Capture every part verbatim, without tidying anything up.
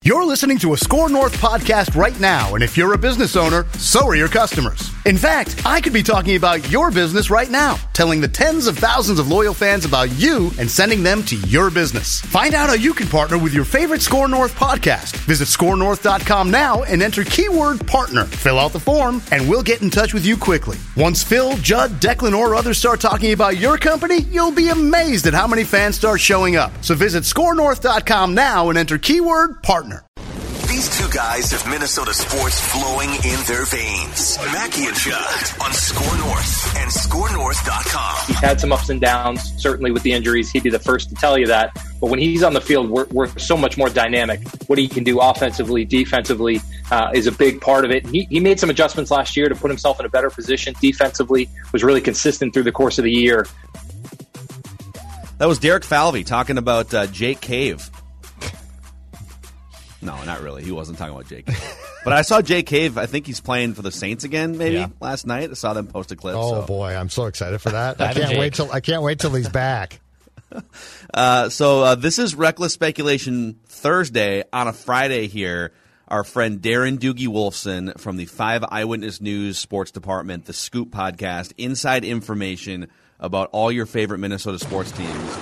You're listening to a Score North podcast right now, and if you're a business owner, so are your customers. In fact, I could be talking about your business right now, telling the tens of thousands of loyal fans about you and sending them to your business. Find out how you can partner with your favorite Score North podcast. Visit score north dot com now and enter keyword partner. Fill out the form, and we'll get in touch with you quickly. Once Phil, Judd, Declan, or others start talking about your company, you'll be amazed at how many fans start showing up. So visit score north dot com now and enter keyword partner. These two guys have Minnesota sports flowing in their veins. Mackey and Judd on Score North and score north dot com. He's had some ups and downs, certainly with the injuries. He'd be the first to tell you that. But when he's on the field, we're, we're so much more dynamic. What he can do offensively, defensively uh, is a big part of it. He, he made some adjustments last year to put himself in a better position. Defensively, was really consistent through the course of the year. That was Derek Falvey talking about uh, Jake Cave. No, not really. He wasn't talking about Jake. But I saw Jake Cave. I think he's playing for the Saints again, maybe yeah. last night. I saw them post a clip. Oh so. boy, I'm so excited for that! I can't wait till I can't wait till he's back. uh, so uh, this is Reckless Speculation Thursday on a Friday here. Our friend Darren Doogie Wolfson from the Five Eyewitness News Sports Department, the Scoop Podcast, inside information about all your favorite Minnesota sports teams.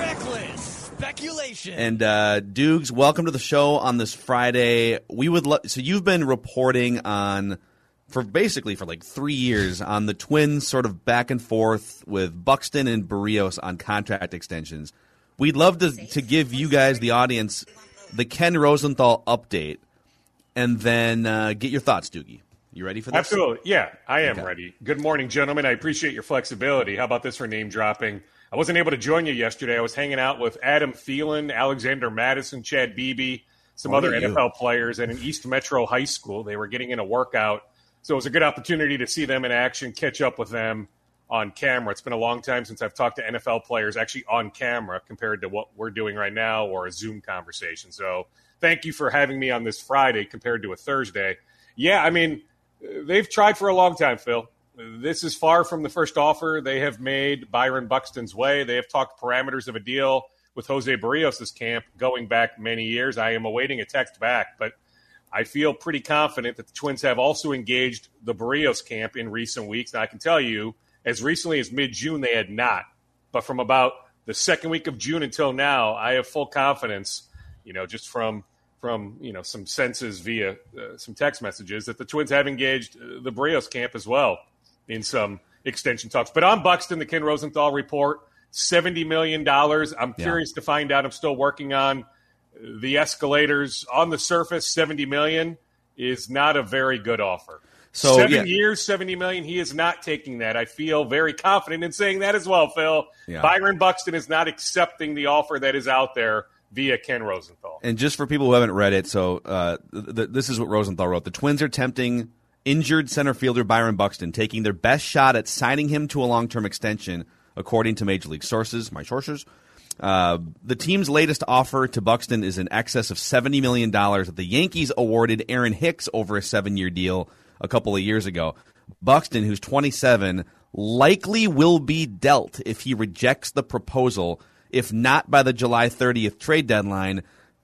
Speculation. And uh, Doogs, welcome to the show on this Friday. We would lo- so you've been reporting on for basically for like three years on the Twins, sort of back and forth with Buxton and Berríos on contract extensions. We'd love to to give you guys, the audience, the Ken Rosenthal update, and then uh, get your thoughts, Doogie. You ready for this? Absolutely. Yeah, I am okay. ready. Good morning, gentlemen. I appreciate your flexibility. How about this for name dropping? I wasn't able to join you yesterday. I was hanging out with Adam Thielen, Alexander Madison, Chad Beebe, some oh, other you. N F L players at an East Metro high school. They were getting in a workout. So it was a good opportunity to see them in action, catch up with them on camera. It's been a long time since I've talked to N F L players actually on camera compared to what we're doing right now or a Zoom conversation. So thank you for having me on this Friday compared to a Thursday. Yeah, I mean, they've tried for a long time, Phil. This is far from the first offer they have made Byron Buxton's way. They have talked parameters of a deal with Jose Berríos' camp going back many years. I am awaiting a text back, but I feel pretty confident that the Twins have also engaged the Berríos camp in recent weeks. And I can tell you, as recently as mid-June, they had not. But from about the second week of June until now, I have full confidence, you know, just from from you know some senses via uh, some text messages, that the Twins have engaged uh, the Berríos camp as well in some extension talks. But on Buxton, the Ken Rosenthal report, seventy million dollars. I'm yeah. curious to find out. I'm still working on the escalators. On the surface, seventy million dollars is not a very good offer. So Seven yeah. years, seventy million dollars, he is not taking that. I feel very confident in saying that as well, Phil. Yeah. Byron Buxton is not accepting the offer that is out there via Ken Rosenthal. And just for people who haven't read it, so uh, th- th- this is what Rosenthal wrote. The Twins are tempting injured center fielder Byron Buxton, taking their best shot at signing him to a long-term extension, according to Major League sources, my sources. Uh, the team's latest offer to Buxton is in excess of seventy million dollars that the Yankees awarded Aaron Hicks over a seven-year deal a couple of years ago. Buxton, who's twenty-seven, likely will be dealt if he rejects the proposal, if not by the July thirtieth trade deadline.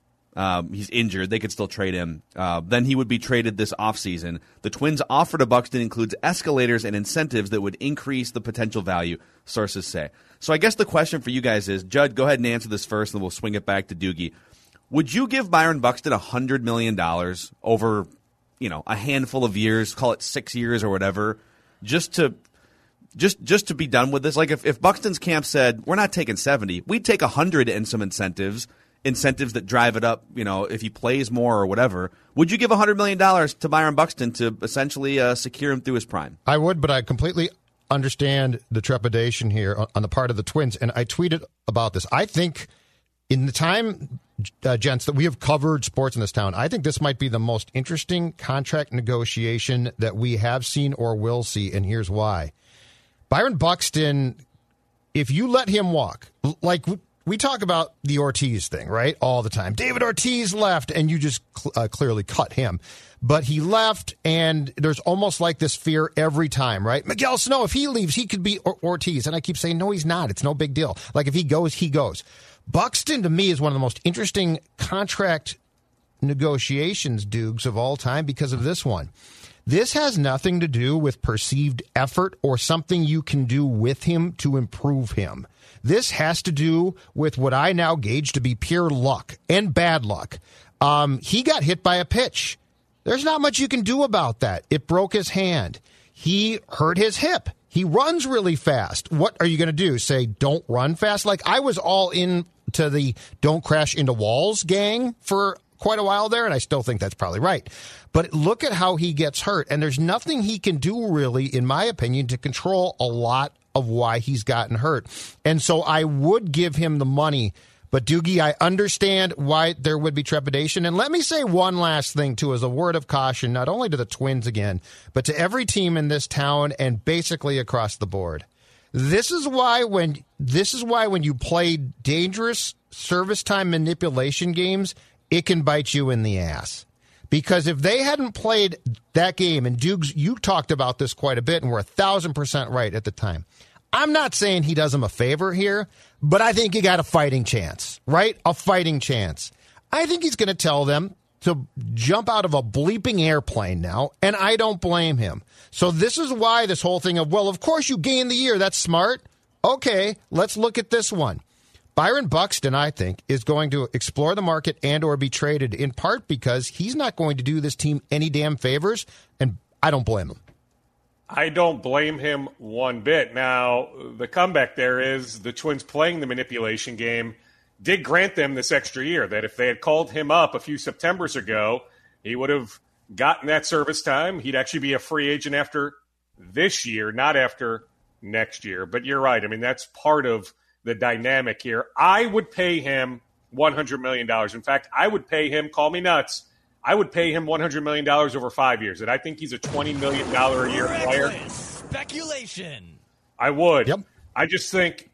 Um, he's injured. They could still trade him. Uh, then he would be traded this offseason. The Twins' offer to Buxton includes escalators and incentives that would increase the potential value, sources say. So I guess the question for you guys is, Judd, go ahead and answer this first, and we'll swing it back to Doogie. Would you give Byron Buxton one hundred million dollars over, you know, a handful of years, call it six years or whatever, just to just just to be done with this? Like if, if Buxton's camp said, we're not taking seventy, we'd take one hundred and some incentives, incentives that drive it up, you know, if he plays more or whatever. Would you give one hundred million dollars to Byron Buxton to essentially uh, secure him through his prime? I would, but I completely understand the trepidation here on the part of the Twins, and I tweeted about this. I think in the time, uh, gents, that we have covered sports in this town, I think this might be the most interesting contract negotiation that we have seen or will see, and here's why. Byron Buxton, if you let him walk, like we talk about the Ortiz thing, right, all the time. David Ortiz left, and you just cl- uh, clearly cut him. But he left, and there's almost like this fear every time, right? Miguel Sano, if he leaves, he could be or- Ortiz. And I keep saying, no, he's not. It's no big deal. Like, if he goes, he goes. Buxton, to me, is one of the most interesting contract negotiations, Dukes, of all time because of this one. This has nothing to do with perceived effort or something you can do with him to improve him. This has to do with what I now gauge to be pure luck and bad luck. Um, he got hit by a pitch. There's not much you can do about that. It broke his hand. He hurt his hip. He runs really fast. What are you going to do? Say, don't run fast? Like, I was all in to the don't crash into walls gang for quite a while there, and I still think that's probably right. But look at how he gets hurt, and there's nothing he can do, really, in my opinion, to control a lot of why he's gotten hurt. And so I would give him the money. But, Doogie, I understand why there would be trepidation. And let me say one last thing, too, as a word of caution, not only to the Twins again, but to every team in this town and basically across the board. This is why when this is why when you play dangerous service time manipulation games, it can bite you in the ass. Because if they hadn't played that game, and Dukes, you talked about this quite a bit, and we're a thousand percent right at the time. I'm not saying he does him a favor here, but I think he got a fighting chance, right? A fighting chance. I think he's going to tell them to jump out of a bleeping airplane now, and I don't blame him. So this is why this whole thing of, well, of course you gain the year. That's smart. Okay, let's look at this one. Byron Buxton, I think, is going to explore the market and or be traded, in part because he's not going to do this team any damn favors, and I don't blame him. I don't blame him one bit. Now, the comeback there is the Twins playing the manipulation game did grant them this extra year, that if they had called him up a few Septembers ago, he would have gotten that service time. He'd actually be a free agent after this year, not after next year. But you're right. I mean, that's part of the dynamic here. I would pay him one hundred million dollars. In fact, I would pay him, call me nuts, I would pay him one hundred million dollars over five years. And I think he's a twenty million dollars a year player. Speculation. I would. Yep. I just think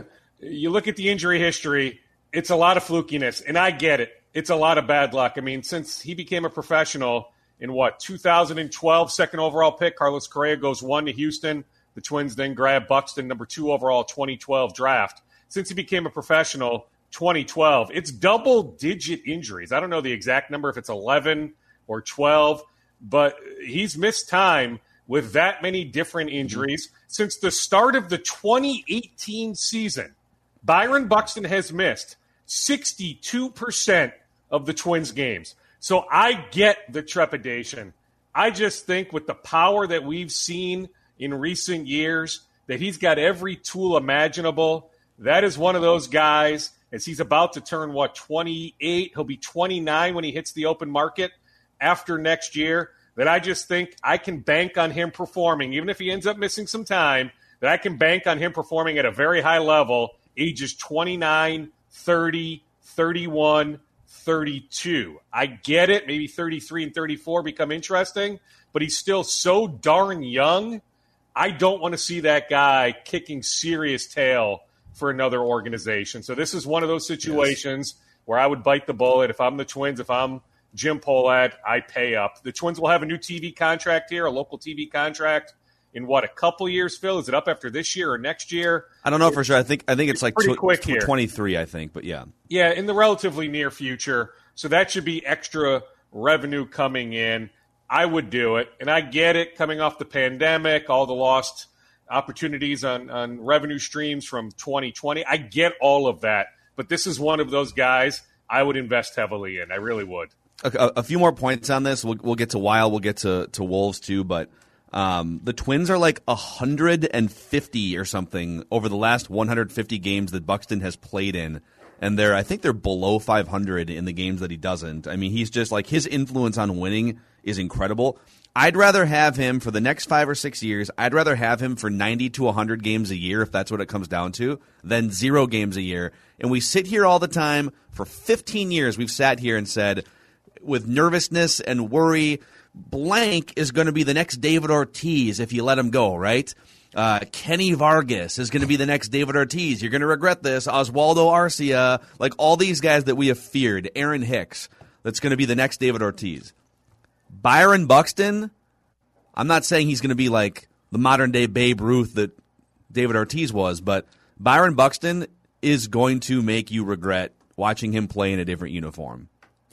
you look at the injury history, it's a lot of flukiness. And I get it. It's a lot of bad luck. I mean, since he became a professional in, what, two thousand twelve, second overall pick, Carlos Correa goes one to Houston. The Twins then grab Buxton, number two overall, twenty twelve draft. Since he became a professional, twenty twelve, it's double-digit injuries. I don't know the exact number, if it's eleven or twelve, but he's missed time with that many different injuries. Since the start of the twenty eighteen season, Byron Buxton has missed sixty-two percent of the Twins games. So I get the trepidation. I just think with the power that we've seen in recent years, that he's got every tool imaginable. That is one of those guys, as he's about to turn, what, twenty-eight? He'll be twenty-nine when he hits the open market after next year, that I just think I can bank on him performing, even if he ends up missing some time, that I can bank on him performing at a very high level, ages twenty-nine, thirty, thirty-one, thirty-two. I get it. Maybe thirty-three and thirty-four become interesting, but he's still so darn young. I don't want to see that guy kicking serious tail for another organization. So this is one of those situations yes. where I would bite the bullet. If I'm the Twins, if I'm Jim Pohlad, I pay up. The Twins will have a new T V contract here, a local T V contract in, what, a couple years, Phil? Is it up after this year or next year? I don't know it's, for sure. I think I think it's, it's like pretty tw- quick tw- here. twenty-three, I think, but yeah. Yeah, in the relatively near future. So that should be extra revenue coming in. I would do it, and I get it coming off the pandemic, all the lost opportunities on, on revenue streams from twenty twenty. I get all of that, but this is one of those guys I would invest heavily in. I really would. A, a few more points on this. We'll, we'll get to Wild. We'll get to, to Wolves too, but um, the Twins are like one hundred fifty or something over the last one hundred fifty games that Buxton has played in. And they're, I think they're below five hundred in the games that he doesn't. I mean, he's just like, his influence on winning is incredible. I'd rather have him for the next five or six years. I'd rather have him for ninety to one hundred games a year, if that's what it comes down to, than zero games a year. And we sit here all the time. For fifteen years, we've sat here and said, with nervousness and worry, blank is going to be the next David Ortiz if you let him go, right? Uh, Kenny Vargas is going to be the next David Ortiz. You're going to regret this. Oswaldo Arcia, like all these guys that we have feared. Aaron Hicks, that's going to be the next David Ortiz. Byron Buxton, I'm not saying he's going to be like the modern-day Babe Ruth that David Ortiz was, but Byron Buxton is going to make you regret watching him play in a different uniform.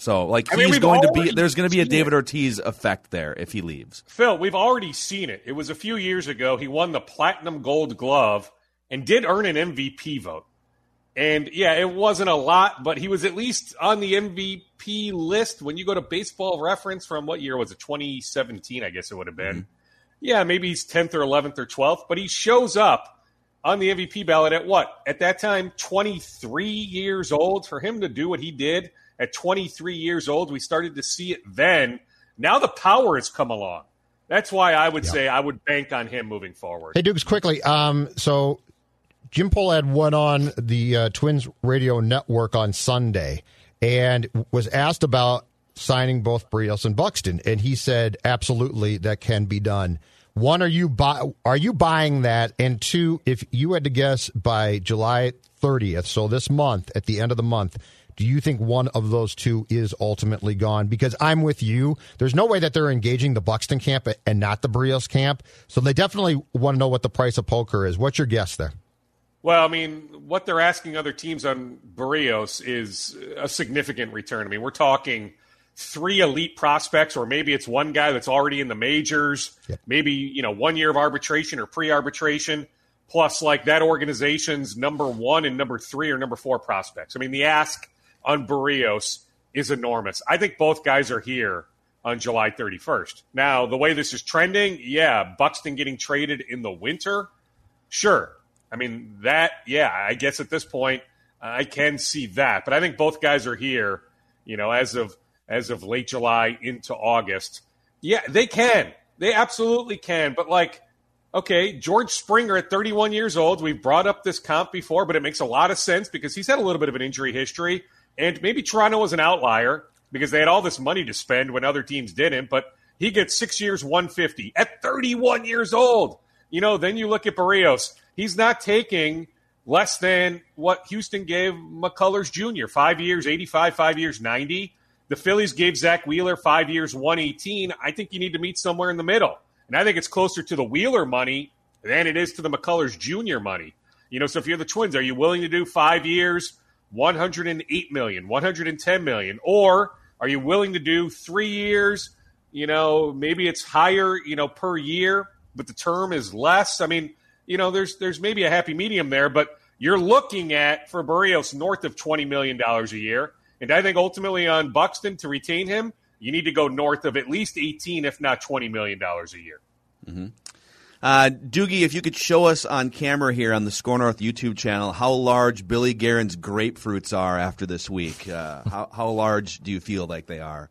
So, like, I mean, he's we've going to be already there's going to be a seen David it. Ortiz effect there if he leaves. Phil, we've already seen it. It was a few years ago. He won the Platinum Gold Glove and did earn an M V P vote. And, yeah, it wasn't a lot, but he was at least on the M V P list. When you go to Baseball Reference from what year was it? twenty seventeen, I guess it would have been. Mm-hmm. Yeah, maybe he's tenth or eleventh or twelfth, but he shows up on the M V P ballot at what? At that time, twenty-three years old. For him to do what he did at twenty-three years old, we started to see it then. Now the power has come along. That's why I would yeah. say I would bank on him moving forward. Hey, Dukes, quickly. Um, so Jim Pohlad went on the uh, Twins radio network on Sunday and was asked about signing both Berrios and Buxton, and he said, absolutely, that can be done. One, are you buy, are you buying that? And two, if you had to guess by July thirtieth, so this month, at the end of the month, do you think one of those two is ultimately gone? Because I'm with you. There's no way that they're engaging the Buxton camp and not the Berrios camp. So they definitely want to know what the price of poker is. What's your guess there? Well, I mean, what they're asking other teams on Berrios is a significant return. I mean, we're talking three elite prospects, or maybe it's one guy that's already in the majors, yep. maybe, you know, one year of arbitration or pre-arbitration, plus like that organization's number one and number three or number four prospects. I mean, the ask on Berrios is enormous. I think both guys are here on July thirty-first. Now, the way this is trending, yeah, Buxton getting traded in the winter, sure. I mean, that, yeah, I guess at this point, I can see that. But I think both guys are here, you know, as of as of late July into August. Yeah, they can. They absolutely can. But, like, okay, George Springer at thirty-one years old, we've brought up this comp before, but it makes a lot of sense because he's had a little bit of an injury history. And maybe Toronto was an outlier because they had all this money to spend when other teams didn't. But he gets six years, one hundred fifty at thirty-one years old. You know, then you look at Berrios. He's not taking less than what Houston gave McCullers Junior Five years, eighty-five, five years, ninety. The Phillies gave Zach Wheeler five years, one eighteen. I think you need to meet somewhere in the middle. And I think it's closer to the Wheeler money than it is to the McCullers Junior money. You know, so if you're the Twins, are you willing to do five years, one hundred eight million dollars, one hundred ten million dollars? Or are you willing to do three years, you know, maybe it's higher, you know, per year, but the term is less? I mean, you know, there's there's maybe a happy medium there, but you're looking at, for Berrios, north of twenty million dollars a year. And I think ultimately on Buxton, to retain him, you need to go north of at least eighteen, if not twenty million dollars a year. Mm-hmm. Uh, Doogie, if you could show us on camera here on the Score North YouTube channel how large Billy Guerin's grapefruits are after this week. Uh, how, how large do you feel like they are?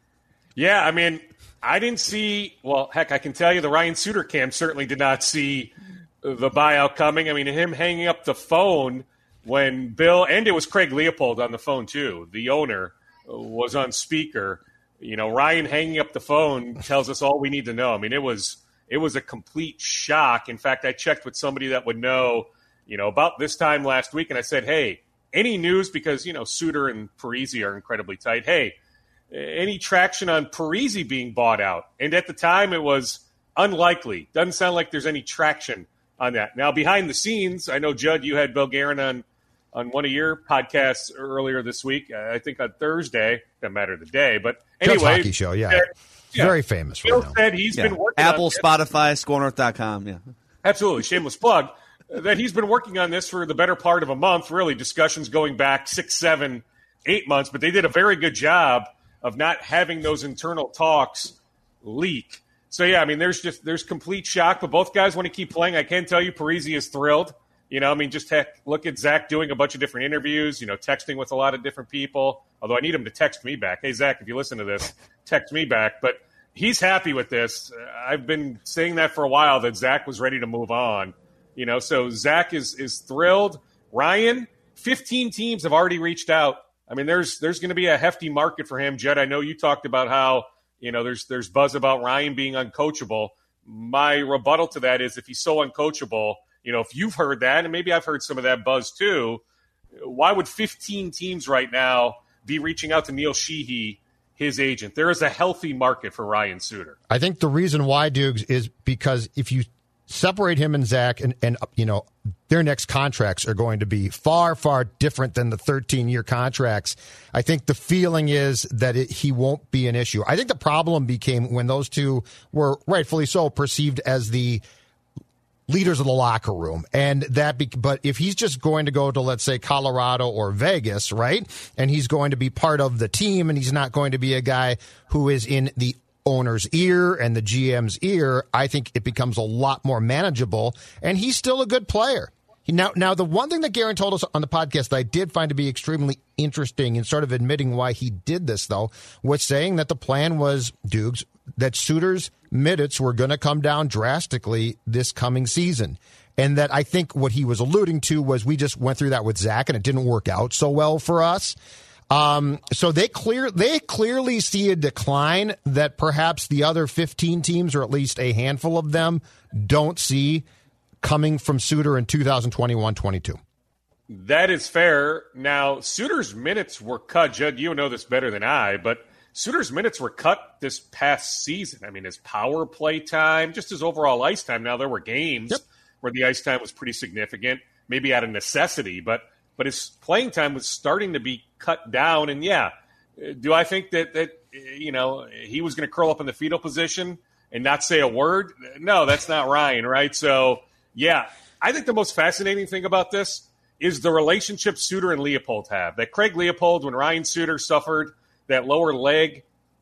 Yeah, I mean, I didn't see – well, heck, I can tell you the Ryan Suter camp certainly did not see – the buyout coming. I mean, him hanging up the phone when Bill, and it was Craig Leopold on the phone too, the owner, was on speaker. You know, Ryan hanging up the phone tells us all we need to know. I mean, it was it was a complete shock. In fact, I checked with somebody that would know, you know, about this time last week, and I said, hey, any news, because, you know, Suter and Parisi are incredibly tight. Hey, any traction on Parisi being bought out? And at the time, it was unlikely. Doesn't sound like there's any traction on that. Now, behind the scenes, I know, Judd, you had Bill Guerin on, on one of your podcasts earlier this week, I think on Thursday. Doesn't matter the day, but anyway. Judd's Hockey Show, yeah. yeah. Very famous Bill right now. said he's yeah. been working Apple, on Spotify, score north dot com, yeah. Absolutely, shameless plug, that he's been working on this for the better part of a month, really, discussions going back six, seven, eight months, but they did a very good job of not having those internal talks leak. So, yeah, I mean, there's just there's complete shock, but both guys want to keep playing. I can tell you Parisi is thrilled. You know, I mean, just heck, look at Zach doing a bunch of different interviews, you know, texting with a lot of different people, although I need him to text me back. Hey, Zach, if you listen to this, text me back. But he's happy with this. I've been saying that for a while, that Zach was ready to move on. You know, so Zach is is thrilled. Ryan, fifteen teams have already reached out. I mean, there's there's going to be a hefty market for him. Jed, I know you talked about how, you know, there's there's buzz about Ryan being uncoachable. My rebuttal to that is, if he's so uncoachable, you know, if you've heard that, and maybe I've heard some of that buzz too, why would fifteen teams right now be reaching out to Neil Sheehy, his agent? There is a healthy market for Ryan Suter. I think the reason why, Dukes, is because if you separate him and Zach, and, and you know, their next contracts are going to be far, far different than the thirteen-year contracts. I think the feeling is that it, he won't be an issue. I think the problem became when those two were rightfully so perceived as the leaders of the locker room. And that, be, but if he's just going to go to, let's say, Colorado or Vegas, right? And he's going to be part of the team, and he's not going to be a guy who is in the owner's ear and the G M's ear, I think it becomes a lot more manageable. And he's still a good player. Now, now the one thing that Guerin told us on the podcast that I did find to be extremely interesting in sort of admitting why he did this, though, was saying that the plan was, Dukes, that Suter's minutes were going to come down drastically this coming season. And that I think what he was alluding to was we just went through that with Zach, and it didn't work out so well for us. Um, so they clear they clearly see a decline that perhaps the other fifteen teams, or at least a handful of them, don't see coming from Suter in two thousand twenty-one twenty-two. That is fair. Now, Suter's minutes were cut. Judd, you know this better than I, but Suter's minutes were cut this past season. I mean, his power play time, just his overall ice time. Now, there were games yep. where the ice time was pretty significant, maybe out of necessity, but but his playing time was starting to be cut down. And, yeah, do I think that, that you know, he was going to curl up in the fetal position and not say a word? No, that's not Ryan, right? So, yeah, I think the most fascinating thing about this is the relationship Suter and Leopold have. That Craig Leopold, when Ryan Suter suffered that lower leg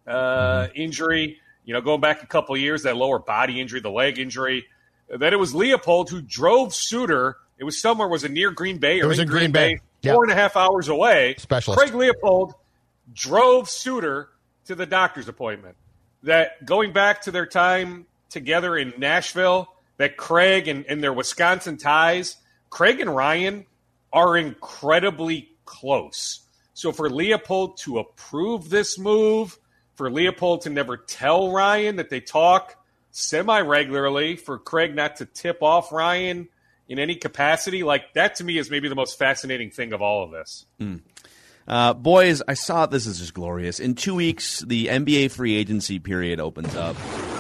uh, injury, you know, going back a couple of years, that lower body injury, the leg injury, that it was Leopold who drove Suter. It was somewhere, was it near Green Bay? Or it was in Green, Green Bay, Bay four yep. and a half hours away. Specialist. Craig Leopold drove Suter to the doctor's appointment. That going back to their time together in Nashville, that Craig and, and their Wisconsin ties, Craig and Ryan are incredibly close. So for Leopold to approve this move, for Leopold to never tell Ryan that they talk semi-regularly, for Craig not to tip off Ryan in any capacity, like that to me is maybe the most fascinating thing of all of this. Mm. Uh, boys, I saw this is just glorious. In two weeks, the N B A free agency period opens up.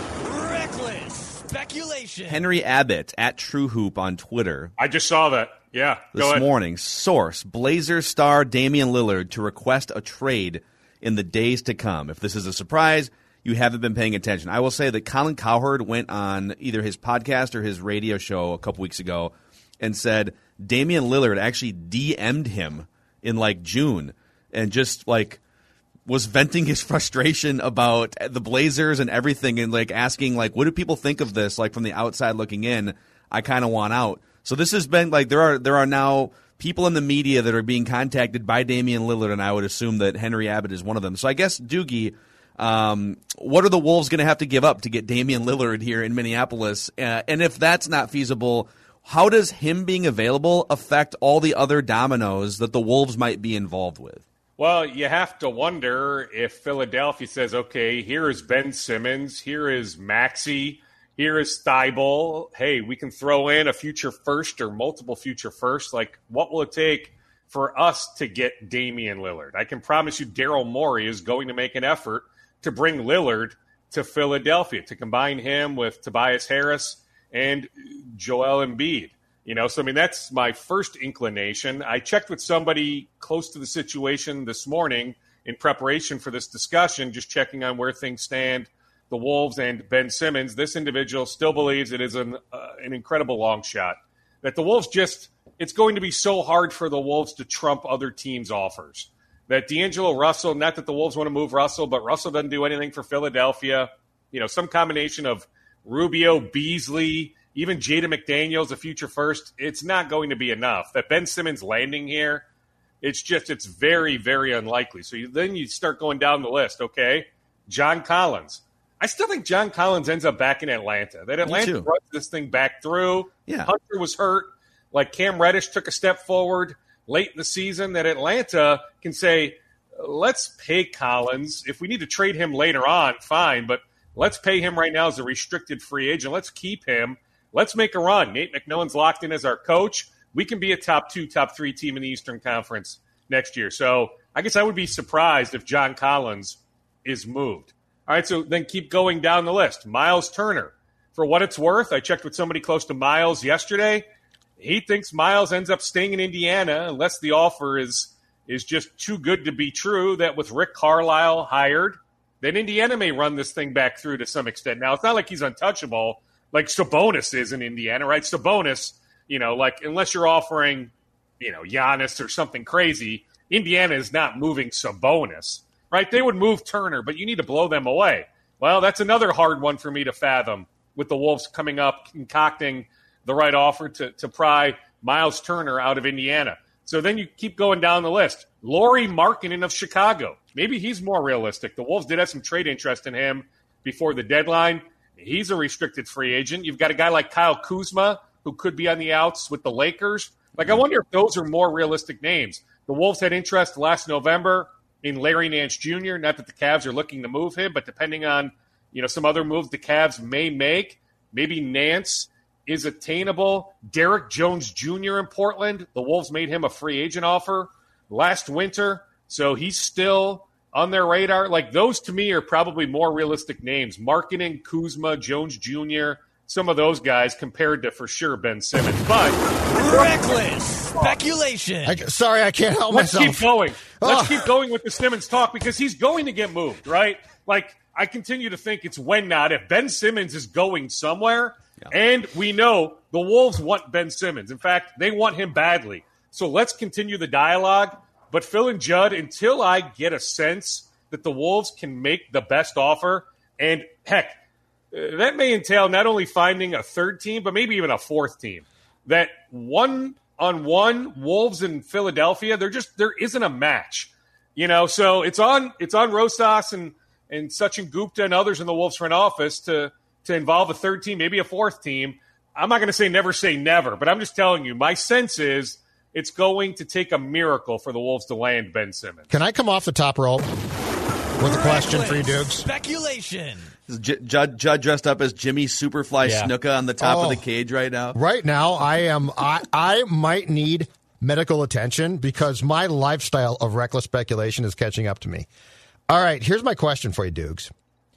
Reckless speculation. Henry Abbott at True Hoop on Twitter. I just saw that. Yeah, this morning. Source: Blazers star Damian Lillard to request a trade in the days to come. If this is a surprise, you haven't been paying attention. I will say that Colin Cowherd went on either his podcast or his radio show a couple weeks ago and said Damian Lillard actually D M'd him in like June and just like was venting his frustration about the Blazers and everything and like asking like, what do people think of this? Like from the outside looking in, I kind of want out. So this has been like there are there are now people in the media that are being contacted by Damian Lillard, and I would assume that Henry Abbott is one of them. So I guess, Doogie, um, what are the Wolves going to have to give up to get Damian Lillard here in Minneapolis? Uh, and if that's not feasible, how does him being available affect all the other dominoes that the Wolves might be involved with? Well, you have to wonder if Philadelphia says, okay, here is Ben Simmons, here is Maxey, here is Thibault. Hey, we can throw in a future first or multiple future firsts. Like, what will it take for us to get Damian Lillard? I can promise you Daryl Morey is going to make an effort to bring Lillard to Philadelphia, to combine him with Tobias Harris and Joel Embiid. You know, so, I mean, that's my first inclination. I checked with somebody close to the situation this morning in preparation for this discussion, just checking on where things stand, the Wolves and Ben Simmons. This individual still believes it is an, uh, an incredible long shot, that the Wolves just – it's going to be so hard for the Wolves to trump other teams' offers. That D'Angelo Russell – not that the Wolves want to move Russell, but Russell doesn't do anything for Philadelphia. You know, some combination of Rubio, Beasley – even Jaden McDaniels, a future first, it's not going to be enough. That Ben Simmons landing here, it's just, it's very, very unlikely. So you, then you start going down the list. Okay, John Collins. I still think John Collins ends up back in Atlanta. That Atlanta runs this thing back through. Yeah. Hunter was hurt. Like Cam Reddish took a step forward late in the season. That Atlanta can say, let's pay Collins. If we need to trade him later on, fine. But let's pay him right now as a restricted free agent. Let's keep him. Let's make a run. Nate McMillan's locked in as our coach. We can be a top two, top three team in the Eastern Conference next year. So I guess I would be surprised if John Collins is moved. All right, so then keep going down the list. Miles Turner. for what it's worth, I checked with somebody close to Miles yesterday. He thinks Miles ends up staying in Indiana unless the offer is is just too good to be true, that with Rick Carlisle hired, then Indiana may run this thing back through to some extent. Now, it's not like he's untouchable like Sabonis is in Indiana, right? Sabonis, you know, like unless you're offering, you know, Giannis or something crazy, Indiana is not moving Sabonis, right? They would move Turner, but you need to blow them away. Well, that's another hard one for me to fathom with the Wolves coming up, concocting the right offer to, to pry Miles Turner out of Indiana. So then you keep going down the list. Lauri Markkanen of Chicago. Maybe he's more realistic. The Wolves did have some trade interest in him before the deadline. He's a restricted free agent. You've got a guy like Kyle Kuzma, who could be on the outs with the Lakers. Like, I wonder if those are more realistic names. The Wolves had interest last November in Larry Nance Junior Not that the Cavs are looking to move him, but depending on, you know, some other moves the Cavs may make, maybe Nance is attainable. Derek Jones Junior in Portland, the Wolves made him a free agent offer last winter, so he's still on their radar. Like, those to me are probably more realistic names. Markkanen, Kuzma, Jones Junior, some of those guys compared to, for sure, Ben Simmons. But reckless speculation. I, sorry, I can't help let's myself. keep going. Let's Oh. keep going with the Simmons talk because he's going to get moved, right? Like, I continue to think it's when not if. Ben Simmons is going somewhere, yeah. And we know the Wolves want Ben Simmons. In fact, they want him badly. So let's continue the dialogue. But Phil and Judd, until I get a sense that the Wolves can make the best offer, and heck, that may entail not only finding a third team, but maybe even a fourth team. That one-on-one Wolves and Philadelphia, there just there isn't a match. You know, so it's on it's on Rosas and, and Sachin Gupta and others in the Wolves front office to, to involve a third team, maybe a fourth team. I'm not going to say never say never, but I'm just telling you, my sense is it's going to take a miracle for the Wolves to land Ben Simmons. Can I come off the top rope with a question for you, Dukes? Speculation. J- Judd, Judd dressed up as Jimmy Superfly Yeah. Snuka on the top Oh. of the cage right now. Right now, I am. I, I might need medical attention because my lifestyle of reckless speculation is catching up to me. All right, here's my question for you, Dukes.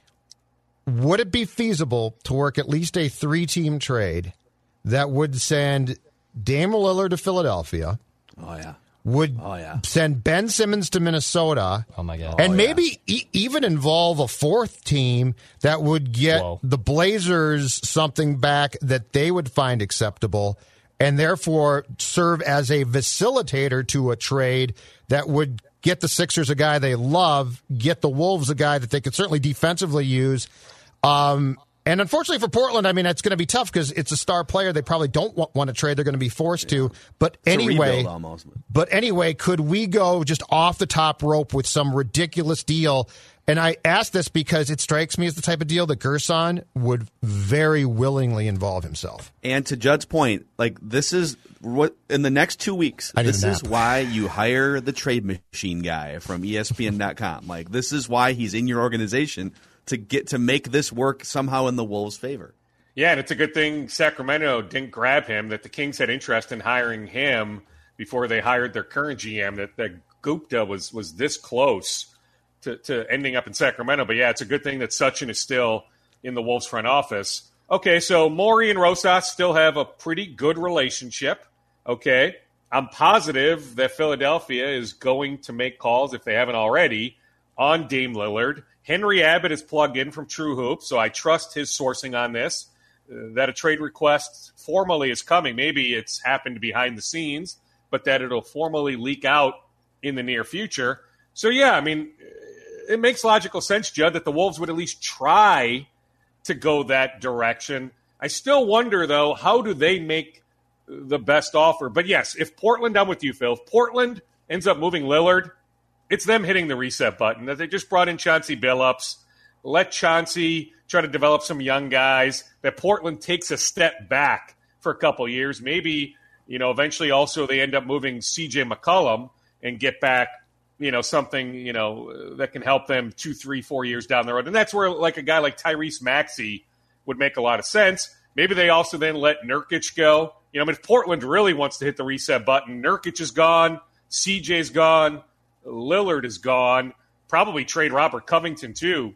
Would it be feasible to work at least a three-team trade that would send Dame Lillard to Philadelphia? Oh, yeah. Would Oh, yeah. send Ben Simmons to Minnesota? Oh, my God. And Oh, maybe e- even involve a fourth team that would get Whoa. the Blazers something back that they would find acceptable and therefore serve as a facilitator to a trade that would get the Sixers a guy they love, get the Wolves a guy that they could certainly defensively use. Um, and unfortunately for Portland, I mean, it's going to be tough because it's a star player they probably don't want, want to trade. They're going to be forced to. But It's a anyway, rebuild almost. but anyway, could we go just off the top rope with some ridiculous deal? And I ask this because it strikes me as the type of deal that Gerson would very willingly involve himself. And to Judd's point, like this is what in the next two weeks, I need this a is nap. why you hire the trade machine guy from E S P N dot com. Like this is why he's in your organization to get to make this work somehow in the Wolves' favor. Yeah, and it's a good thing Sacramento didn't grab him, that the Kings had interest in hiring him before they hired their current G M, that, that Gupta was was this close to, to ending up in Sacramento. But, yeah, it's a good thing that Sachin is still in the Wolves front office. Okay, so Morey and Rosas still have a pretty good relationship. Okay, I'm positive that Philadelphia is going to make calls, if they haven't already, on Dame Lillard. Henry Abbott is plugged in from True Hoop, so I trust his sourcing on this, uh, that a trade request formally is coming. Maybe it's happened behind the scenes, but that it'll formally leak out in the near future. So, yeah, I mean, it makes logical sense, Judd, that the Wolves would at least try to go that direction. I still wonder, though, how do they make the best offer? But, yes, if Portland, I'm with you, Phil, if Portland ends up moving Lillard, it's them hitting the reset button. That they just brought in Chauncey Billups. Let Chauncey try to develop some young guys. That Portland takes a step back for a couple years. Maybe, you know, eventually also they end up moving C J McCollum and get back, you know, something, you know, that can help them two, three, four years down the road. And that's where, like, a guy like Tyrese Maxey would make a lot of sense. Maybe they also then let Nurkic go. You know, I mean, if Portland really wants to hit the reset button, Nurkic is gone, C J's gone, Lillard is gone. Probably trade Robert Covington, too.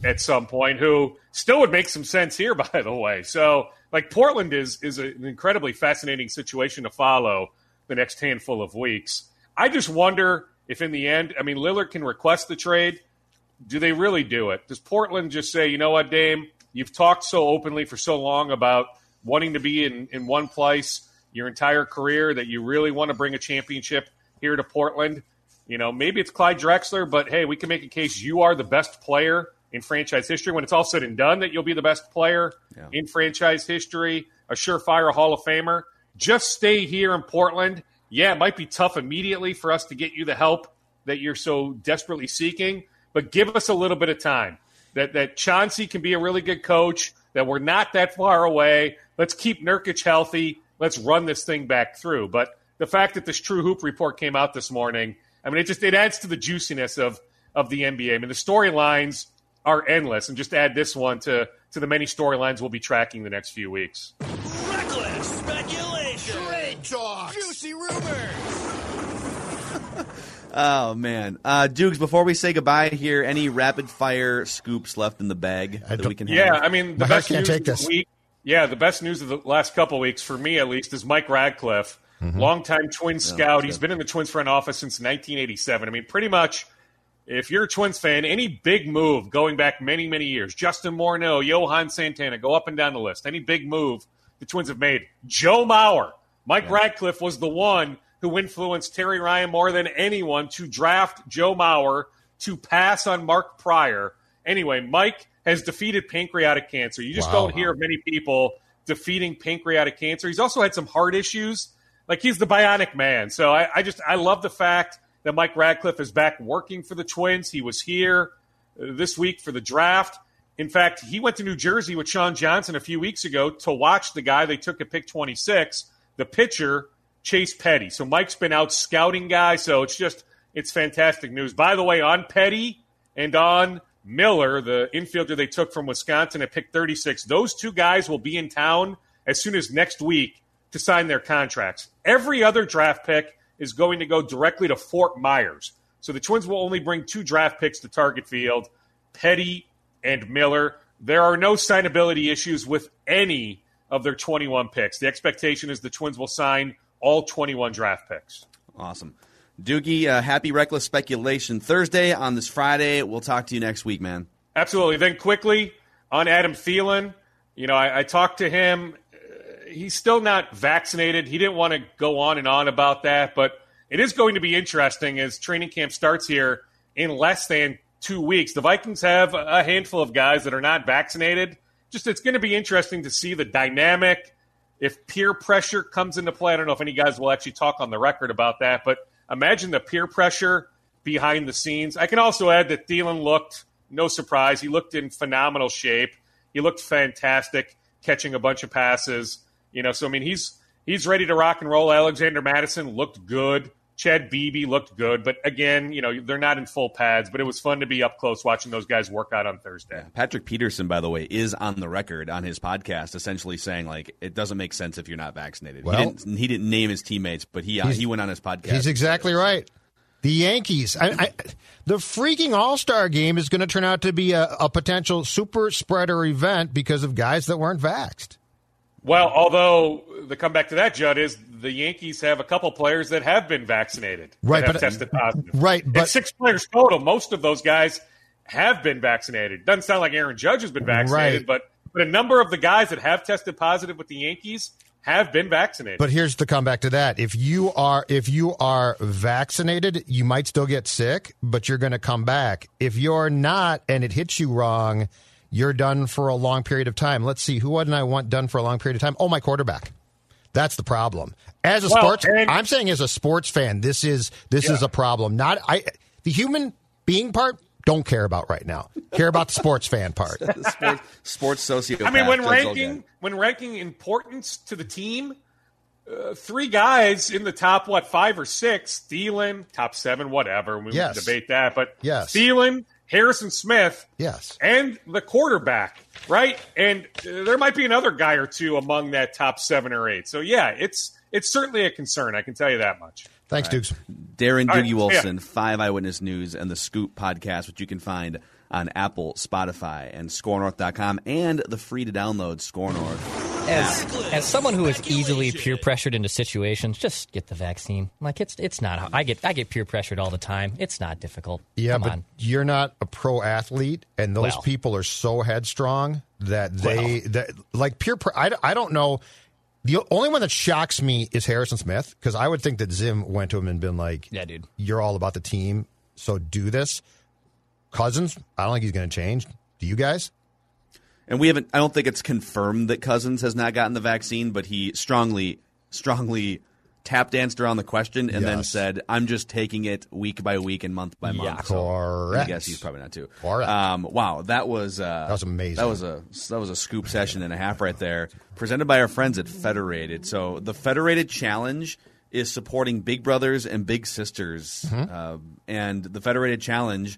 at some point, who still would make some sense here, by the way. So, like, Portland is is an incredibly fascinating situation to follow the next handful of weeks. I just wonder if in the end, I mean, Lillard can request the trade. Do they really do it? Does Portland just say, you know what, Dame, you've talked so openly for so long about wanting to be in, in one place your entire career that you really want to bring a championship here to Portland? You know, maybe it's Clyde Drexler, but hey, we can make a case you are the best player in franchise history. When it's all said and done, that you'll be the best player yeah. in franchise history, a surefire Hall of Famer. Just stay here in Portland. Yeah, it might be tough immediately for us to get you the help that you're so desperately seeking, but give us a little bit of time. That that Chauncey can be a really good coach, that we're not that far away. Let's keep Nurkic healthy. Let's run this thing back through. But the fact that this True Hoop report came out this morning, I mean, it just it adds to the juiciness of, of the N B A. I mean, the storylines are endless, and just add this one to, to the many storylines we'll be tracking the next few weeks. Reckless speculation. Trade talk. Juicy rumors. Oh, man. Uh, Dukes, before we say goodbye here, any rapid-fire scoops left in the bag that we can have? Yeah, I mean, the My best heart can't news take of the this. week, yeah, the best news of the last couple of weeks, for me at least, is Mike Radcliffe, Mm-hmm. longtime Twins scout. He's been in the Twins front office since nineteen eighty-seven. I mean, pretty much, if you're a Twins fan, any big move going back many, many years, Justin Morneau, Johan Santana, go up and down the list, any big move the Twins have made. Joe Mauer, Mike yeah. Radcliffe was the one who influenced Terry Ryan more than anyone to draft Joe Mauer to pass on Mark Pryor. Anyway, Mike has defeated pancreatic cancer. You just wow. don't hear of many people defeating pancreatic cancer. He's also had some heart issues. Like, he's the bionic man. So I, I just I love the fact that Mike Radcliffe is back working for the Twins. He was here this week for the draft. In fact, he went to New Jersey with Sean Johnson a few weeks ago to watch the guy they took at pick twenty-six, the pitcher, Chase Petty. So Mike's been out scouting guys. So it's just, it's fantastic news. By the way, on Petty and on Miller, the infielder they took from Wisconsin at pick thirty-six, those two guys will be in town as soon as next week to sign their contracts. Every other draft pick is going to go directly to Fort Myers. So the Twins will only bring two draft picks to Target Field, Petty and Miller. There are no signability issues with any of their twenty-one picks. The expectation is the Twins will sign all twenty-one draft picks. Awesome. Doogie, uh, happy Reckless Speculation Thursday on this Friday. We'll talk to you next week, man. Absolutely. Then quickly, on Adam Thielen, you know, I, I talked to him. He's still not vaccinated. He didn't want to go on and on about that, but it is going to be interesting as training camp starts here in less than two weeks. The Vikings have a handful of guys that are not vaccinated. Just it's going to be interesting to see the dynamic. If peer pressure comes into play, I don't know if any guys will actually talk on the record about that, but imagine the peer pressure behind the scenes. I can also add that Thielen looked, no surprise, he looked in phenomenal shape. He looked fantastic, catching a bunch of passes. You know, so, I mean, he's he's ready to rock and roll. Alexander Madison looked good. Chad Beebe looked good. But, again, you know, they're not in full pads. But it was fun to be up close watching those guys work out on Thursday. Yeah. Patrick Peterson, by the way, is on the record on his podcast essentially saying, like, it doesn't make sense if you're not vaccinated. Well, he, didn't, he didn't name his teammates, but he, uh, he went on his podcast. He's exactly right. The Yankees. I, I, the freaking All-Star game is going to turn out to be a, a potential super spreader event because of guys that weren't vaxxed. Well, although the comeback to that, Judd, is the Yankees have a couple players that have been vaccinated, right? That have but, tested positive, right? But it's six players total. Most of those guys have been vaccinated. Doesn't sound like Aaron Judge has been vaccinated, right. but but a number of the guys that have tested positive with the Yankees have been vaccinated. But here's the comeback to that: if you are if you are vaccinated, you might still get sick, but you're going to come back. If you're not, and it hits you wrong, you're done for a long period of time. Let's see, who wouldn't I want done for a long period of time? Oh, my quarterback. That's the problem. As a well, sports, and, I'm saying as a sports fan, this is this yeah. is a problem. Not I, the human being part. Don't care about right now. Care about the sports fan part. sports, sports sociopath. I mean, when ranking when ranking importance to the team, uh, three guys in the top what five or six, Thielen, top seven, whatever. We yes. can debate that, but yes. Thielen, Harrison Smith, yes, and the quarterback, right? And uh, there might be another guy or two among that top seven or eight. So yeah, it's it's certainly a concern. I can tell you that much. Thanks, right. Dukes. Darren All Doogie right, Wilson, yeah. Five Eyewitness News, and the Scoop podcast, which you can find on Apple, Spotify, and score north dot com, and the free-to-download Score North. As as someone who is easily peer pressured into situations, just get the vaccine. Like it's it's not. I get I get peer pressured all the time. It's not difficult. Yeah, Come but on. you're not a pro athlete, and those Well. people are so headstrong that they Well. that like peer. Pre- I, I don't know. The only one that shocks me is Harrison Smith, because I would think that Zim went to him and been like, Yeah, dude. you're all about the team, so do this." Cousins, I don't think he's going to change. Do you guys? And we haven't. I don't think it's confirmed that Cousins has not gotten the vaccine, but he strongly, strongly tap danced around the question and then Yes. said, "I'm just taking it week by week and month by month." Yeah. So Correct. I guess he's probably not too. Correct. Um, wow, that was uh, That was amazing. That was a that was a scoop session and a half right there, presented by our friends at Federated. So the Federated Challenge is supporting Big Brothers and Big Sisters, Mm-hmm. uh, and the Federated Challenge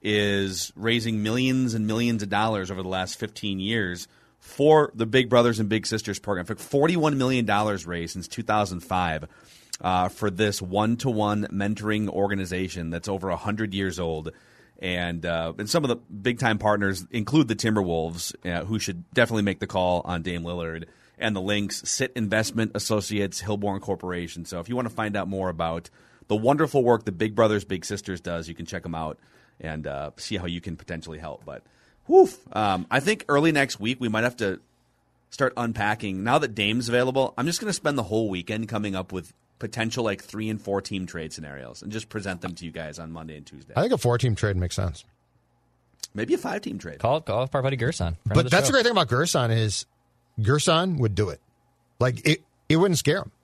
is raising millions and millions of dollars over the last fifteen years for the Big Brothers and Big Sisters program. In fact, forty-one million dollars raised since two thousand five uh, for this one-to-one mentoring organization that's over one hundred years old. And uh, and some of the big-time partners include the Timberwolves, uh, who should definitely make the call on Dame Lillard, and the Lynx, Sit Investment Associates, Hillborn Corporation. So if you want to find out more about the wonderful work that Big Brothers Big Sisters does, you can check them out and uh, see how you can potentially help. But, whew, um, I think early next week we might have to start unpacking. Now that Dame's available, I'm just going to spend the whole weekend coming up with potential like three and four team trade scenarios and just present them to you guys on Monday and Tuesday. I think a four-team trade makes sense. Maybe a five team trade. Call call our buddy Gerson. But that's the great thing about Gerson is Gerson would do it. Like, it, it wouldn't scare him.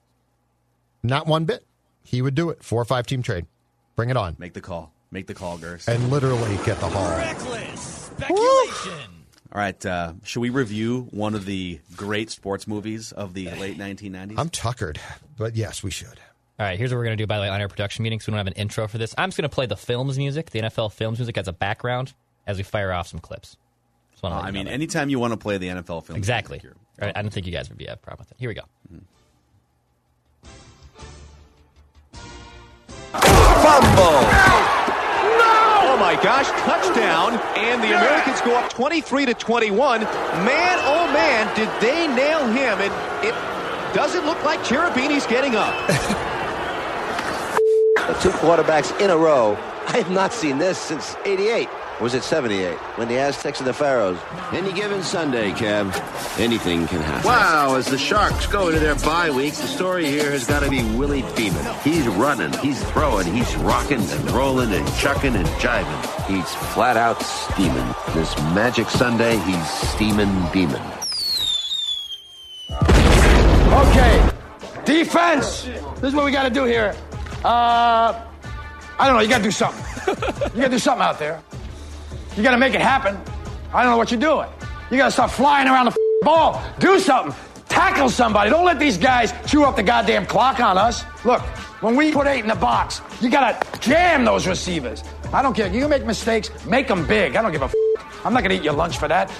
Not one bit. He would do it. Four or five-team trade. Bring it on. Make the call. Make the call, Gers. And literally get the haul. Reckless speculation. All right, uh, should we review one of the great sports movies of the late nineteen nineties? I'm tuckered, but yes, we should. All right, here's what we're going to do by the way on our production meeting, so we don't have an intro for this. I'm just going to play the films music, the N F L films music as a background as we fire off some clips. Just wanna Uh, let I you know mean, that. anytime you want to play the N F L film. Exactly. music, All right, I don't think you guys would be a problem with it. Here we go. Fumble! Oh my gosh, touchdown, and the Americans go up twenty-three to twenty-one. Man, oh man, did they nail him, and it doesn't look like Cherubini's getting up. Two quarterbacks in a row. I have not seen this since eighty-eight. Or was it seventy-eight? When the Aztecs and the Pharaohs. Any given Sunday, Kev, anything can happen. Wow, as the Sharks go into their bye week, the story here has got to be Willie Beeman. He's running, he's throwing, he's rocking and rolling and chucking and jiving. He's flat out steaming. This magic Sunday, he's steaming beaming. Okay, defense. This is what we got to do here. Uh, I don't know. You got to do something. You got to do something out there. You got to make it happen. I don't know what you're doing. You got to stop flying around the f- ball. Do something. Tackle somebody. Don't let these guys chew up the goddamn clock on us. Look, when we put eight in the box, you got to jam those receivers. I don't care. You make mistakes, make them big. I don't give a f- I'm not going to eat your lunch for that.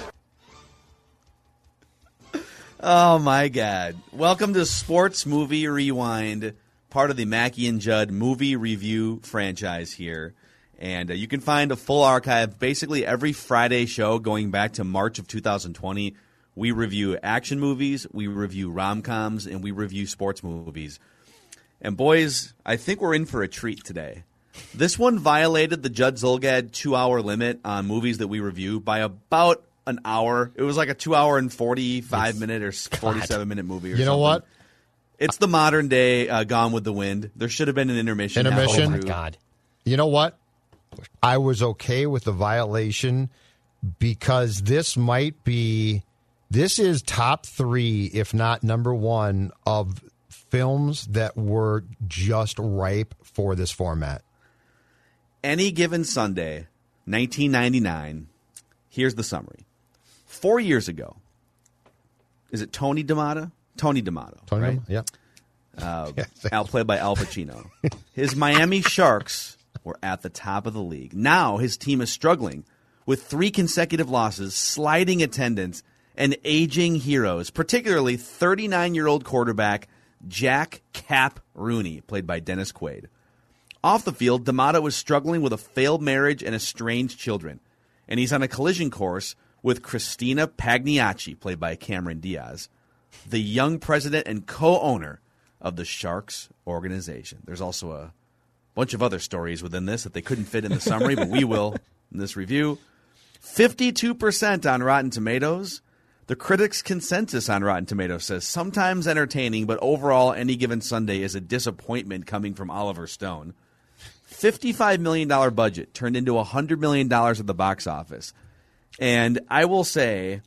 Oh, my God. Welcome to Sports Movie Rewind, part of the Mackie and Judd movie review franchise here. And uh, you can find a full archive, basically every Friday show going back to March of two thousand twenty. We review action movies, we review rom-coms, and we review sports movies. And boys, I think we're in for a treat today. This one violated the Judd Zulgad two-hour limit on movies that we review by about an hour. It was like a two-hour and forty-five minute or forty-seven minute movie or You know something. what? It's the modern day uh, Gone with the Wind. There should have been an intermission. Intermission? halfway Oh, my through. God. You know what? I was okay with the violation because this might be, this is top three, if not number one, of films that were just ripe for this format. Any Given Sunday, nineteen ninety-nine. Here's the summary. Four years ago, is it Tony D'Amato? Tony D'Amato, Tony, right? yeah. Uh, Al, played by Al Pacino. His Miami Sharks were at the top of the league. Now his team is struggling with three consecutive losses, sliding attendance, and aging heroes, particularly thirty-nine-year-old quarterback Jack Cap Rooney, played by Dennis Quaid. Off the field, D'Amato was struggling with a failed marriage and estranged children, and he's on a collision course with Christina Pagliacci, played by Cameron Diaz, the young president and co-owner of the Sharks organization. There's also a bunch of other stories within this that they couldn't fit in the summary, but we will in this review. fifty-two percent on Rotten Tomatoes. The critics' consensus on Rotten Tomatoes says sometimes entertaining, but overall, Any Given Sunday is a disappointment coming from Oliver Stone. fifty-five million dollars budget turned into one hundred million dollars at the box office. And I will say,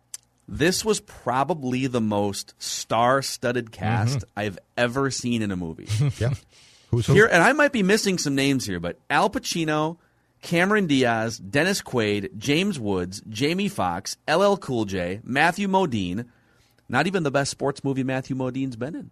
this was probably the most star-studded cast Mm-hmm. I've ever seen in a movie. Yeah. Who's who? Here, and I might be missing some names here, but Al Pacino, Cameron Diaz, Dennis Quaid, James Woods, Jamie Foxx, L L Cool J, Matthew Modine. Not even the best sports movie Matthew Modine's been in.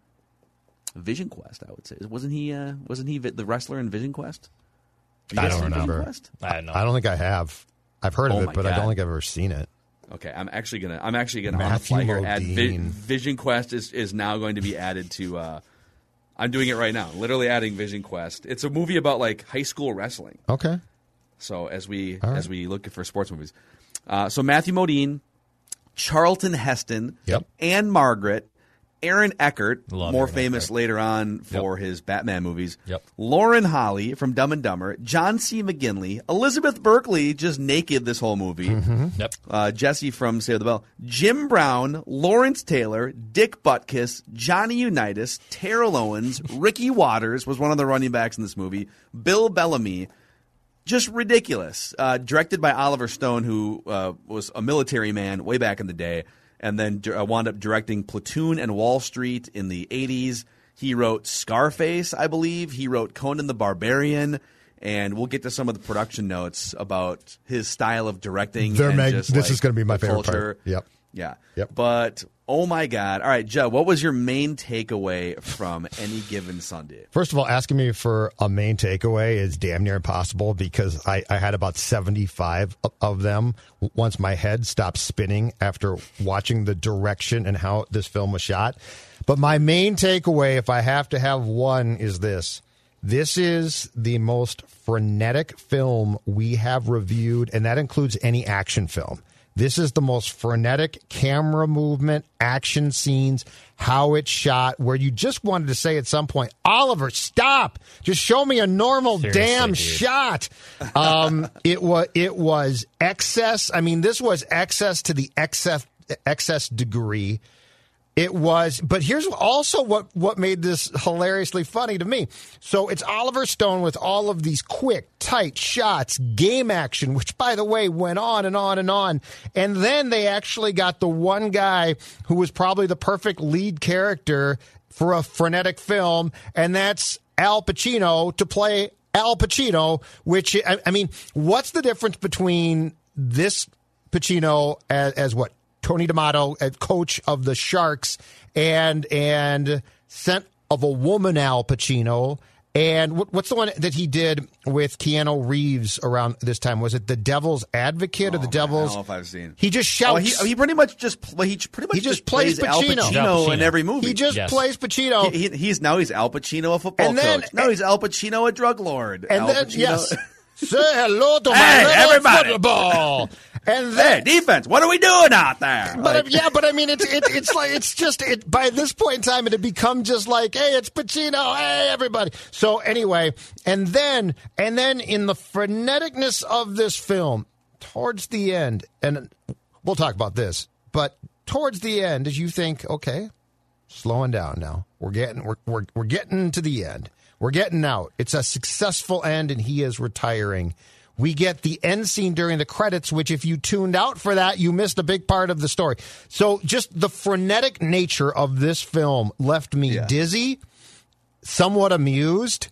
Vision Quest, I would say. Wasn't he? Uh, wasn't he the wrestler in Vision Quest? You I guys don't seen Vision remember. Quest? I don't know. I don't think I have. I've heard Oh of my it, but I God. don't think I've ever seen it. Okay, I'm actually gonna. I'm actually gonna on the Matthew fly here add Vi- Modine. Vision Quest is, is now going to be added to. Uh, I'm doing it right now. Literally adding Vision Quest. It's a movie about like high school wrestling. Okay. So as we All right. as we look for sports movies, uh, so Matthew Modine, Charlton Heston, Yep. Anne Margaret, Aaron Eckhart, Love more Aaron famous Eckhart. later on for his Batman movies. Yep. Lauren Holly from Dumb and Dumber, John C. McGinley, Elizabeth Berkley, just naked this whole movie. Yep. Uh, Jesse from Save the Bell, Jim Brown, Lawrence Taylor, Dick Butkus, Johnny Unitas, Terrell Owens, Ricky Waters was one of the running backs in this movie, Bill Bellamy. Just ridiculous. Uh, directed by Oliver Stone, who uh, was a military man way back in the day, and then uh, wound up directing Platoon and Wall Street in the eighties. He wrote Scarface, I believe. He wrote Conan the Barbarian. And we'll get to some of the production notes about his style of directing. They're and mag- just, this like, is gonna be my the favorite culture. part. Yep. Yeah. Yep. But, oh my God. All right, Joe, what was your main takeaway from Any Given Sunday? First of all, asking me for a main takeaway is damn near impossible because I, I had about seventy-five of- of them once my head stopped spinning after watching the direction and how this film was shot. But my main takeaway, if I have to have one, is this. This is the most frenetic film we have reviewed, and that includes any action film. This is the most frenetic camera movement, action scenes, how it's shot, where you just wanted to say at some point, Oliver, stop! Just show me a normal Seriously, damn dude. shot. Um, it was it was excess. I mean, this was excess to the excess excess degree. It was, but here's also what, what made this hilariously funny to me. So it's Oliver Stone with all of these quick, tight shots, game action, which, by the way, went on and on and on. And then they actually got the one guy who was probably the perfect lead character for a frenetic film, and that's Al Pacino to play Al Pacino, which, I, I mean, what's the difference between this Pacino as, as what? Tony D'Amato, uh, coach of the Sharks, and and Scent of a Woman Al Pacino. And what, what's the one that he did with Keanu Reeves around this time? Was it The Devil's Advocate or Oh, The man, Devil's? I don't know if I've seen. He just Oh, shouts. he, he pretty much just pl- he pretty much He just plays Al Pacino. Pacino, Al Pacino. in every movie. He just Yes. plays Pacino. He- he- he's now he's Al Pacino, a football And then- coach. No, he's Al Pacino, a drug lord. and Al then, Pacino- yes, say hello to my Hey, little everybody. football. And Hey, then, defense! What are we doing out there? But Like- uh, yeah, but I mean, it's it, it's like it's just it by this point in time, it had become just like, hey, it's Pacino, hey, everybody. So anyway, and then and then in the freneticness of this film, towards the end, and we'll talk about this, but towards the end, as you think, okay, slowing down now, we're getting we're we're we're getting to the end, we're getting out. It's a successful end, and he is retiring. We get the end scene during the credits, which if you tuned out for that, you missed a big part of the story. So just the frenetic nature of this film left me Yeah. dizzy, somewhat amused,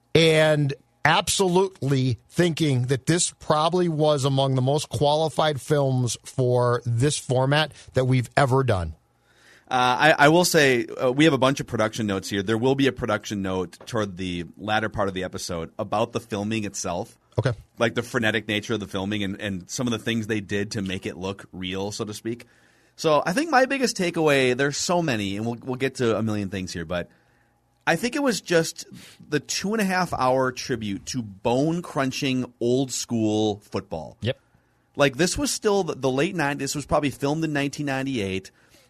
and absolutely thinking that this probably was among the most qualified films for this format that we've ever done. Uh, I, I will say uh, we have a bunch of production notes here. There will be a production note toward the latter part of the episode about the filming itself. Okay. Like the frenetic nature of the filming and, and some of the things they did to make it look real, so to speak. So I think my biggest takeaway, there's so many, and we'll, we'll get to a million things here, but I think it was just the two and a half hour tribute to bone crunching old school football. Yep. like this was still the, the late nineties. This was probably filmed in nineteen ninety-eight.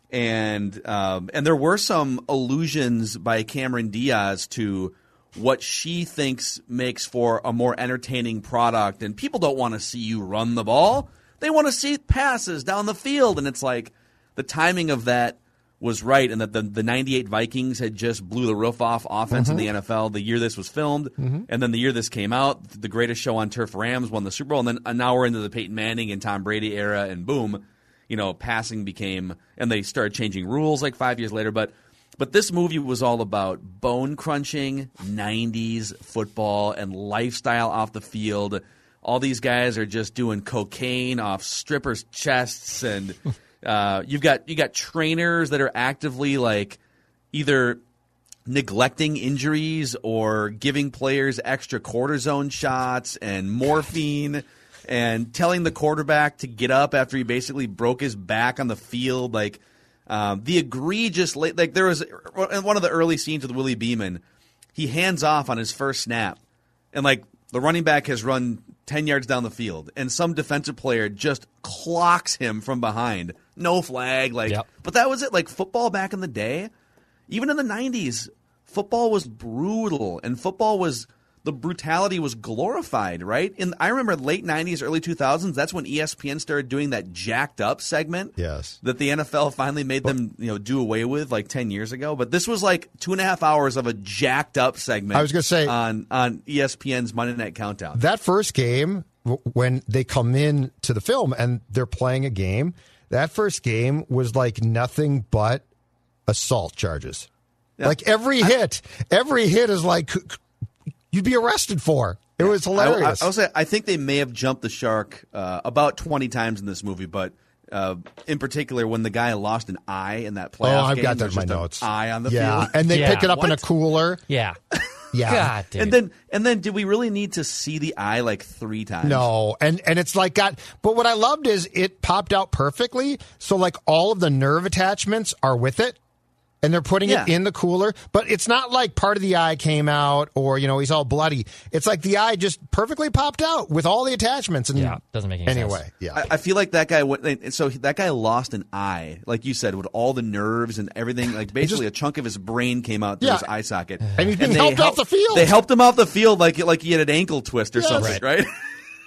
And um, and there were some allusions by Cameron Diaz to what she thinks makes for a more entertaining product. And people don't want to see you run the ball. They want to see passes down the field. And it's like the timing of that was right, and that the, the ninety-eight Vikings had just blew the roof off offense mm-hmm. in the N F L the year this was filmed. Mm-hmm. And then the year this came out, the greatest show on turf Rams won the Super Bowl. And then and now we're into the Peyton Manning and Tom Brady era, and boom. You know, passing became, and they started changing rules like five years later. But but this movie was all about bone-crunching nineties football and lifestyle off the field. All these guys are just doing cocaine off strippers' chests, and uh, you've got you got trainers that are actively like either neglecting injuries or giving players extra cortisone shots and morphine. And telling the quarterback to get up after he basically broke his back on the field, like um, the egregious, like there was in one of the early scenes with Willie Beeman, he hands off on his first snap, and like the running back has run ten yards down the field, and some defensive player just clocks him from behind, no flag, like. Yep. But that was it. Like football back in the day, even in the nineties, football was brutal, and football was. The brutality was glorified, right? In I remember late nineties, early two thousands. That's when E S P N started doing that jacked up segment. Yes, that the N F L finally made them, you know, do away with like ten years ago. But this was like two and a half hours of a jacked up segment. I was going to say on on E S P N's Monday Night Countdown. That first game, when they come in to the film and they're playing a game, that first game was like nothing but assault charges. Yeah. Like every hit, every hit is like. You'd be arrested for. It yeah. was hilarious. I, I, I, say, I think they may have jumped the shark uh, about twenty times in this movie, but uh, in particular when the guy lost an eye in that playoff game. Oh, I've game, got that in my notes. Eye on the yeah. field. And they yeah. pick it up what? in a cooler. Yeah. Yeah. God, dude. And then and then did we really need to see the eye like three times? No. And and it's like got but what I loved is it popped out perfectly. So like all of the nerve attachments are with it. And they're putting yeah. it in the cooler, but it's not like part of the eye came out or, you know, he's all bloody. It's like the eye just perfectly popped out with all the attachments. And yeah, doesn't make any anyway, sense. Yeah, I, I feel like that guy went, so that guy lost an eye, like you said, with all the nerves and everything. Like basically just, a chunk of his brain came out through yeah. his eye socket. And he's being and helped helped, off the field. They helped him off the field like like he had an ankle twist or yes. something, right? right?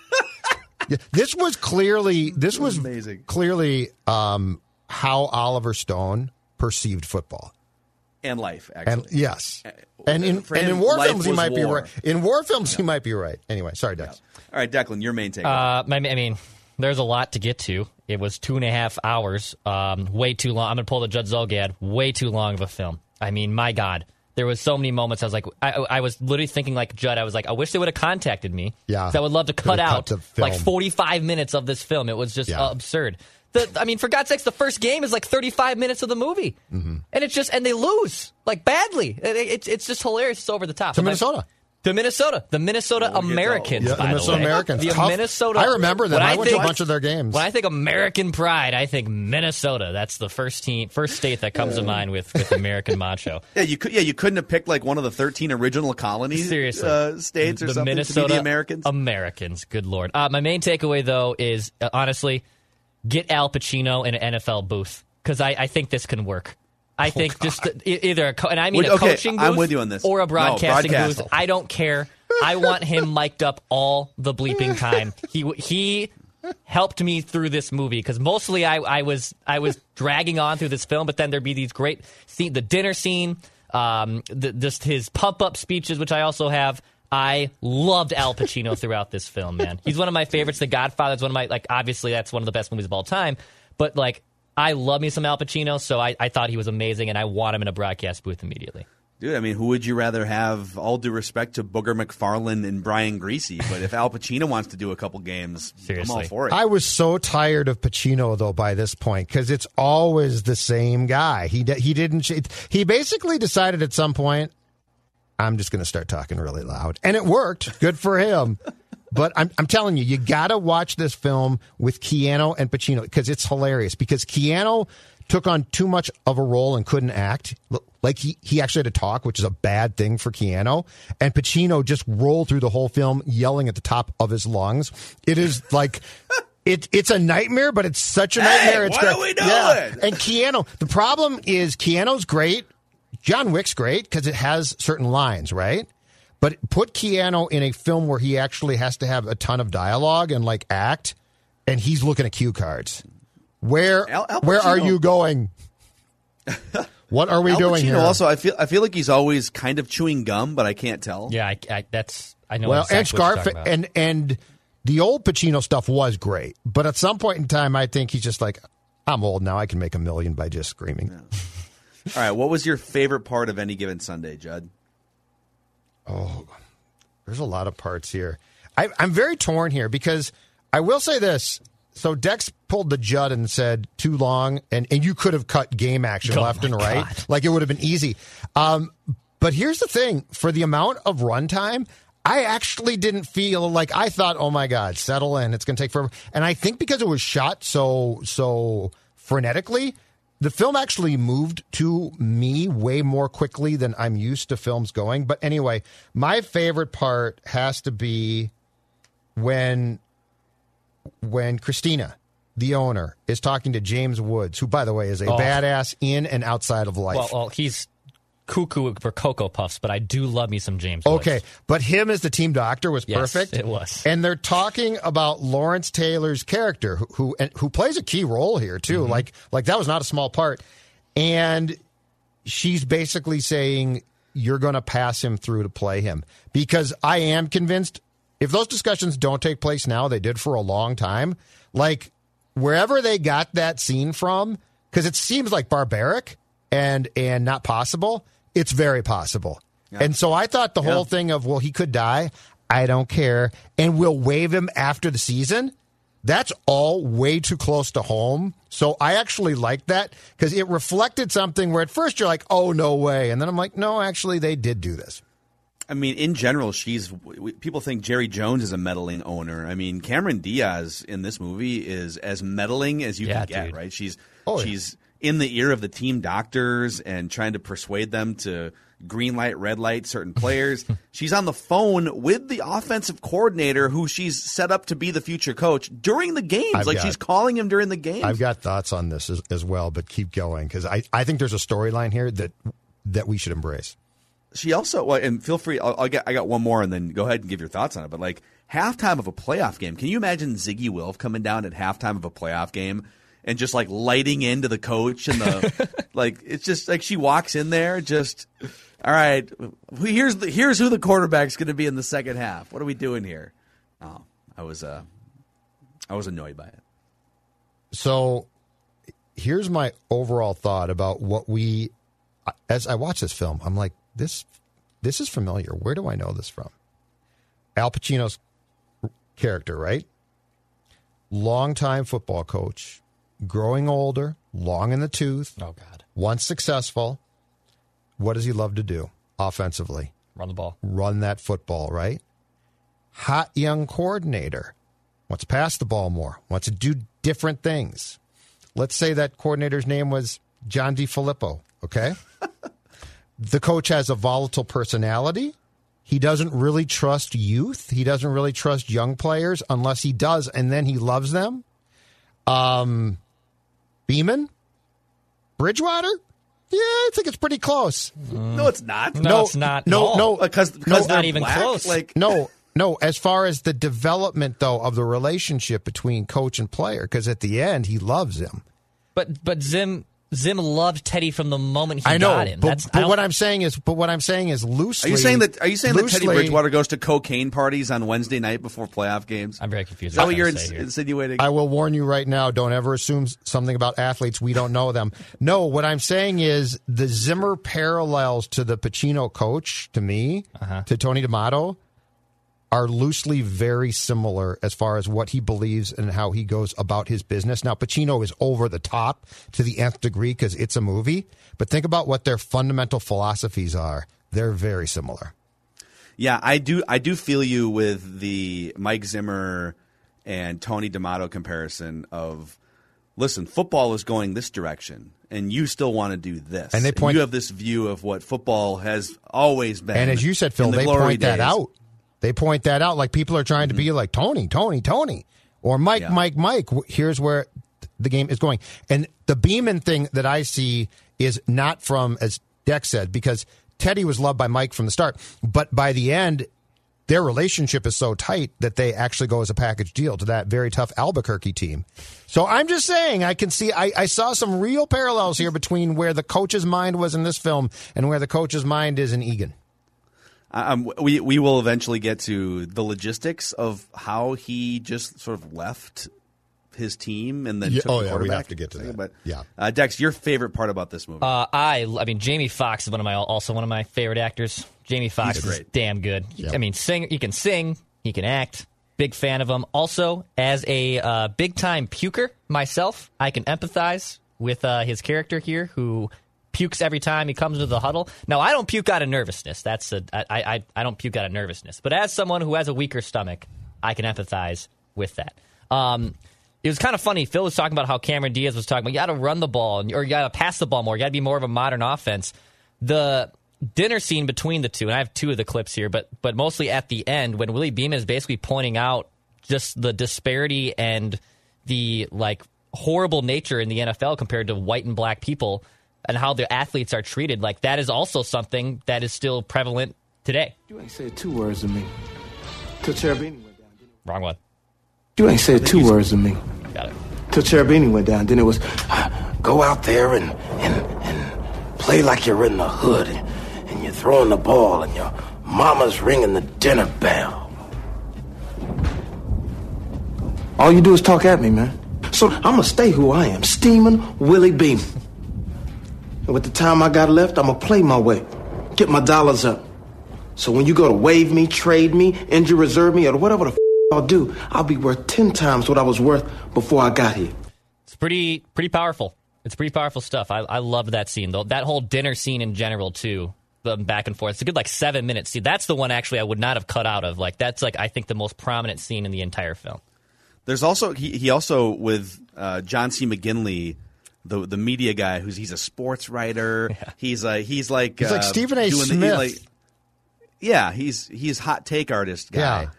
yeah, this was clearly, this was, was amazing. clearly um, how Oliver Stone perceived football. And life, actually. And yes. And in, and in war films, he might war. be right. In war films, yeah. he might be right. Anyway, sorry, Dex. Yeah. All right, Declan, your main take. Uh, I mean, there's a lot to get to. It was two and a half hours, um, way too long. I'm going to pull the Judd Zulgad, way too long of a film. I mean, my God. There was so many moments I was like, I, I was literally thinking like Judd, I was like, I wish they would have contacted me. Yeah. I would love to cut out cut like forty-five minutes of this film. It was just yeah. uh, absurd. The, I mean, for God's sakes, the first game is like thirty-five minutes of the movie, mm-hmm. and it's just and they lose like badly. It, it's it's just hilarious. It's over the top. To Minnesota. To Minnesota, the Minnesota we'll Americans. Yeah, the by Minnesota the way. Americans. The Tough. Minnesota. I remember them. I, I went think, to a bunch of their games. When I think American pride, I think Minnesota. That's the first team, first state that comes to mind with, with American macho. Yeah, you could. Yeah, you couldn't have picked like one of the thirteen original colonies, seriously, uh, states or the something Minnesota to be the Americans. Americans. Good Lord. Uh, my main takeaway though is uh, honestly. Get Al Pacino in an N F L booth because I, I think this can work. I oh, think God. just uh, either a co- and I mean Would, a okay, coaching booth I'm with you on this. or a broadcasting no, broadcast. booth. I don't care. I want him mic'd up all the bleeping time. He he helped me through this movie because mostly I, I was I was dragging on through this film, but then there'd be these great scene, the dinner scene, um, the, just his pump up speeches, which I also have. I loved Al Pacino throughout this film, man. He's one of my favorites. The Godfather's one of my, like, obviously that's one of the best movies of all time. But, like, I love me some Al Pacino, so I, I thought he was amazing, and I want him in a broadcast booth immediately. Dude, I mean, who would you rather have? All due respect to Booger McFarlane and Brian Greasy, but if Al Pacino wants to do a couple games, seriously, I'm all for it. I was so tired of Pacino though by this point because it's always the same guy. He he didn't. He basically decided at some point, I'm just going to start talking really loud, and it worked. Good for him. But I'm I'm telling you, you got to watch this film with Keanu and Pacino because it's hilarious. Because Keanu took on too much of a role and couldn't act. Like he, he actually had to talk, which is a bad thing for Keanu. And Pacino just rolled through the whole film yelling at the top of his lungs. It is like It, it's a nightmare, but it's such a nightmare. Hey, it's what great. are we doing? Yeah. And Keanu, the problem is Keanu's great. John Wick's great because it has certain lines, right? But put Keanu in a film where he actually has to have a ton of dialogue and like act, and he's looking at cue cards. Where Al, Al where are you going? What are we Al doing Pacino here? Also, I feel I feel like he's always kind of chewing gum, but I can't tell. Yeah, I, I, that's I know. Well, exactly and what you're talking Scarface about. and and the old Pacino stuff was great, but at some point in time, I think he's just like, I'm old now. I can make a million by just screaming. Yeah. All right, what was your favorite part of Any Given Sunday, Judd? Oh, there's a lot of parts here. I, I'm very torn here because I will say this. So Dex pulled the Judd and said too long, and, and you could have cut game action Oh, left and my right. God. Like it would have been easy. Um, but here's the thing. For the amount of runtime, I actually didn't feel like I thought, oh, my God, settle in. It's going to take forever. And I think because it was shot so so frenetically, the film actually moved to me way more quickly than I'm used to films going. But anyway, my favorite part has to be when when Christina, the owner, is talking to James Woods, who, by the way, is a Oh. badass in and outside of life. Well, well, he's cuckoo for Cocoa Puffs, but I do love me some James Woods. Okay, but him as the team doctor was Yes, perfect. it was. And they're talking about Lawrence Taylor's character, who who, and, who plays a key role here too. Mm-hmm. Like like that was not a small part. And she's basically saying you're going to pass him through to play him because I am convinced if those discussions don't take place now, they did for a long time. Like wherever they got that scene from, because it seems like barbaric and and not possible. It's very possible. Yeah. And so I thought the Yeah. whole thing of, well, he could die. I don't care. And we'll waive him after the season. That's all way too close to home. So I actually liked that because it reflected something where at first you're like, oh, no way. And then I'm like, no, actually, they did do this. I mean, in general, she's. People think Jerry Jones is a meddling owner. I mean, Cameron Diaz in this movie is as meddling as you Yeah, can get. dude. Right? She's Oh, yeah. she's in the ear of the team doctors and trying to persuade them to green light, red light certain players. She's on the phone with the offensive coordinator, who she's set up to be the future coach during the games. I've like got- she's calling him during the games. I've got thoughts on this as, as well, but keep going because I, I think there's a storyline here that that we should embrace. She also, well, and feel free. I'll, I'll get. I got one more, and then go ahead and give your thoughts on it. But like halftime of a playoff game, can you imagine Ziggy Wilf coming down at halftime of a playoff game and just like lighting into the coach and the like? It's just like she walks in there, just all right. Here's the here's who the quarterback's going to be in the second half. What are we doing here? Oh, I was uh, I was annoyed by it. So here's my overall thought about what we, as I watch this film, I'm like, this, this is familiar. Where do I know this from? Al Pacino's character, right? Longtime football coach, growing older, long in the tooth. Oh, God. Once successful. What does he love to do offensively? Run the ball. Run that football, right? Hot young coordinator. Wants to pass the ball more. Wants to do different things. Let's say that coordinator's name was John DeFilippo, okay? The coach has a volatile personality. He doesn't really trust youth. He doesn't really trust young players unless he does, and then he loves them. Um, Beeman? Bridgewater? Yeah, I think it's pretty close. No, it's not. No, it's not. No, at no, all. because no, because not they're even black, close. Like No, no. As far as the development, though, of the relationship between coach and player, because at the end, he loves him. But but Zim Zim loved Teddy from the moment he I know, got him. but, That's, I but don't- what I'm saying is, but what I'm saying is loosely. Are you saying that? Are you saying that Teddy loosely- Bridgewater goes to cocaine parties on Wednesday night before playoff games? I'm very confused. Is that what what you're I'm ins- saying here. insinuating? I will warn you right now, don't ever assume something about athletes. We don't know them. No, what I'm saying is the Zimmer parallels to the Pacino coach, to me, Uh-huh. to Tony D'Amato, are loosely very similar as far as what he believes and how he goes about his business. Now, Pacino is over the top to the nth degree because it's a movie, but think about what their fundamental philosophies are. They're very similar. Yeah, I do. I do feel you with the Mike Zimmer and Tony D'Amato comparison of, listen, football is going this direction, and you still want to do this. And they point- you have this view of what football has always been. And as you said, Phil, in the they glory point that days. out. They point that out like people are trying to be like Tony, Tony, Tony. Or Mike, Yeah. Mike, Mike, here's where the game is going. And the Beeman thing that I see is not from, as Dex said, because Teddy was loved by Mike from the start. But by the end, their relationship is so tight that they actually go as a package deal to that very tough Albuquerque team. So I'm just saying, I can see, I, I saw some real parallels here between where the coach's mind was in this film and where the coach's mind is in Egan. Um, we we will eventually get to the logistics of how he just sort of left his team and then Yeah, took oh, the yeah, we quarterback. have to get to that. But Yeah. uh, Dex, your favorite part about this movie? Uh, I, I mean, Jamie Foxx is one of my also one of my favorite actors. Jamie Foxx He's is great. damn good. Yep. I mean, sing. He can sing. He can act. Big fan of him. Also, as a uh, big time puker myself, I can empathize with uh, his character here, who pukes every time he comes into the huddle. Now, I don't puke out of nervousness. That's a, I, I, I don't puke out of nervousness. But as someone who has a weaker stomach, I can empathize with that. Um, it was kind of funny. Phil was talking about how Cameron Diaz was talking about you got to run the ball or you got to pass the ball more. You got to be more of a modern offense. The dinner scene between the two, and I have two of the clips here, but but mostly at the end when Willie Beeman is basically pointing out just the disparity and the like horrible nature in the N F L compared to white and black people and how the athletes are treated. Like that is also something that is still prevalent today. You ain't said two words to me. Till Cherubini went down. Wrong one. You ain't said two words to me. Got it. Till Cherubini went down. Then it was go out there and and and play like you're in the hood and, and you're throwing the ball and your mama's ringing the dinner bell. All you do is talk at me, man. So I'm gonna stay who I am, steaming Willie Beeman. And with the time I got left, I'm gonna play my way, get my dollars up. So when you go to waive me, trade me, injure reserve me, or whatever the f- I'll do, I'll be worth ten times what I was worth before I got here. It's pretty pretty powerful. It's pretty powerful stuff. I, I loved that scene, though. That whole dinner scene in general, too. The back and forth. It's a good, like, seven minutes. See, that's the one, actually, I would not have cut out of. Like, that's, like, I think the most prominent scene in the entire film. There's also, he, he also, with uh, John C. McGinley, the the media guy, who's he's a sports writer. Yeah. He's, uh, he's like... He's like uh, Stephen A. doing the- Smith. like, yeah, he's he's hot take artist guy. Yeah.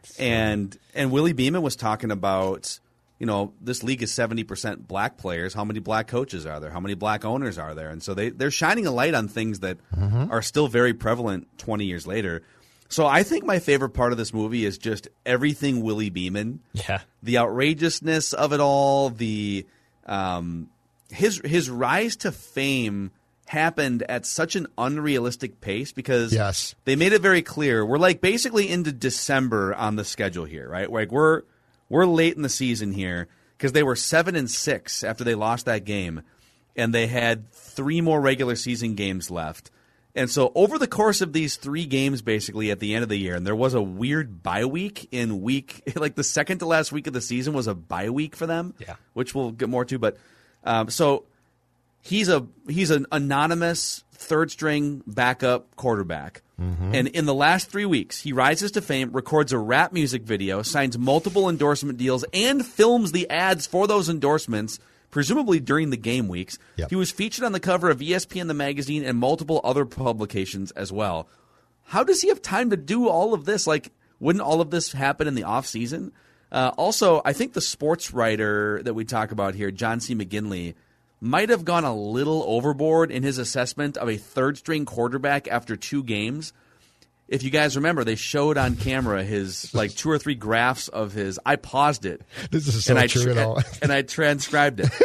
And and Willie Beeman was talking about, you know, this league is seventy percent black players. How many black coaches are there? How many black owners are there? And so they, they're shining a light on things that Mm-hmm. are still very prevalent twenty years later. So I think my favorite part of this movie is just everything Willie Beeman. Yeah. The outrageousness of it all, the um, his his rise to fame happened at such an unrealistic pace because Yes. they made it very clear. We're like basically into December on the schedule here, right? Like we're we're late in the season here because they were seven and six after they lost that game, and they had three more regular season games left. And so over the course of these three games, basically at the end of the year, and there was a weird bye week in week, like the second to last week of the season was a bye week for them, Yeah. which we'll get more to. But um, so he's a he's an anonymous third string backup quarterback. Mm-hmm. And in the last three weeks, he rises to fame, records a rap music video, signs multiple endorsement deals, and films the ads for those endorsements, presumably during the game weeks. Yep. He was featured on the cover of E S P N The Magazine and multiple other publications as well. How does he have time to do all of this? Like, wouldn't all of this happen in the offseason? Uh, also, I think the sports writer that we talk about here, John C. McGinley, might have gone a little overboard in his assessment of a third-string quarterback after two games. If you guys remember, they showed on camera his like two or three graphs of his. I paused it. This is so and I true at all. and I transcribed it.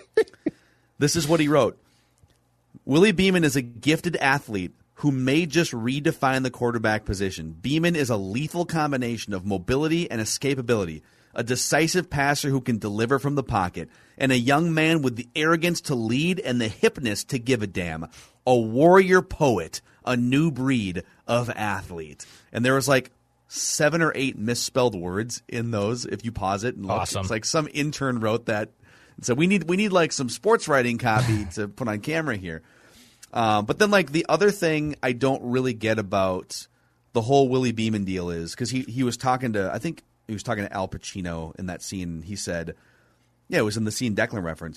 This is what he wrote. Willie Beeman is a gifted athlete who may just redefine the quarterback position. Beeman is a lethal combination of mobility and escapability, a decisive passer who can deliver from the pocket, and a young man with the arrogance to lead and the hipness to give a damn. A warrior poet, a new breed of athlete. And there was like seven or eight misspelled words in those if you pause it and look. Awesome. It's like some intern wrote that. So we need we need like some sports writing copy to put on camera here. Uh, but then like the other thing I don't really get about the whole Willie Beeman deal is because he, he was talking to, I think he was talking to Al Pacino in that scene. He said, yeah, it was in the scene Declan referenced,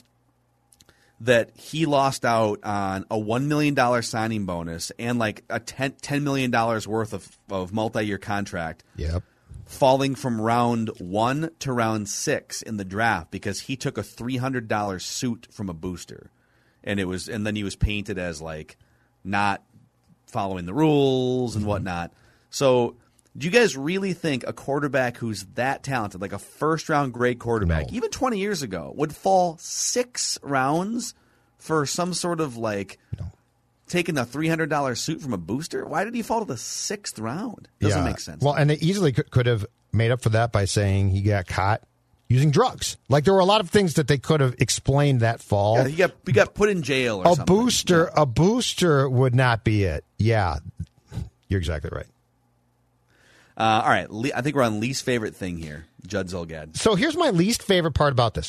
that he lost out on a one million dollars signing bonus and like a ten, ten million dollars worth of, of multi-year contract. Yep. falling from round one to round six in the draft because he took a three hundred dollars suit from a booster, and it was, and then he was painted as like not following the rules and whatnot. So, do you guys really think a quarterback who's that talented, like a first round grade quarterback, No. even twenty years ago, would fall six rounds for some sort of like no. taking a three hundred dollars suit from a booster? Why did he fall to the sixth round? Doesn't Yeah. make sense. Well, and they easily could, could have made up for that by saying he got caught using drugs. Like, there were a lot of things that they could have explained that fall. Yeah, he got he got put in jail or a something. booster, a booster would not be it. Yeah, you're exactly right. Uh, all right, le- I think we're on least favorite thing here, Judd Zulgad. So here's my least favorite part about this.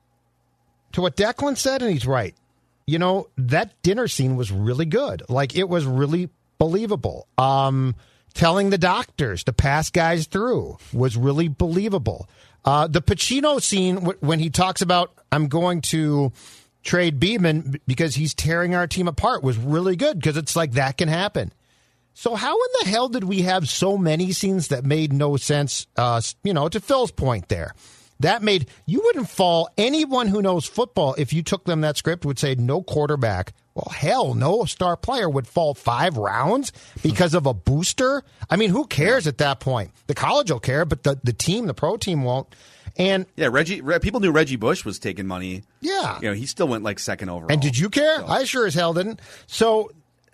To what Declan said, and he's right. You know, that dinner scene was really good. Like, it was really believable. Um, telling the doctors to pass guys through was really believable. Uh, the Pacino scene, w- when he talks about, I'm going to trade Beeman b- because he's tearing our team apart, was really good because it's like that can happen. So how in the hell did we have so many scenes that made no sense, uh, you know, to Phil's point there? That made, you wouldn't fall, anyone who knows football, if you took them that script, would say no quarterback. Well, hell, no star player would fall five rounds because of a booster. I mean, who cares at that point? The college will care, but the, the team, the pro team won't. And yeah, Reggie. Re- people knew Reggie Bush was taking money. Yeah, you know, he still went like second overall. And did you care? So. I sure as hell didn't. So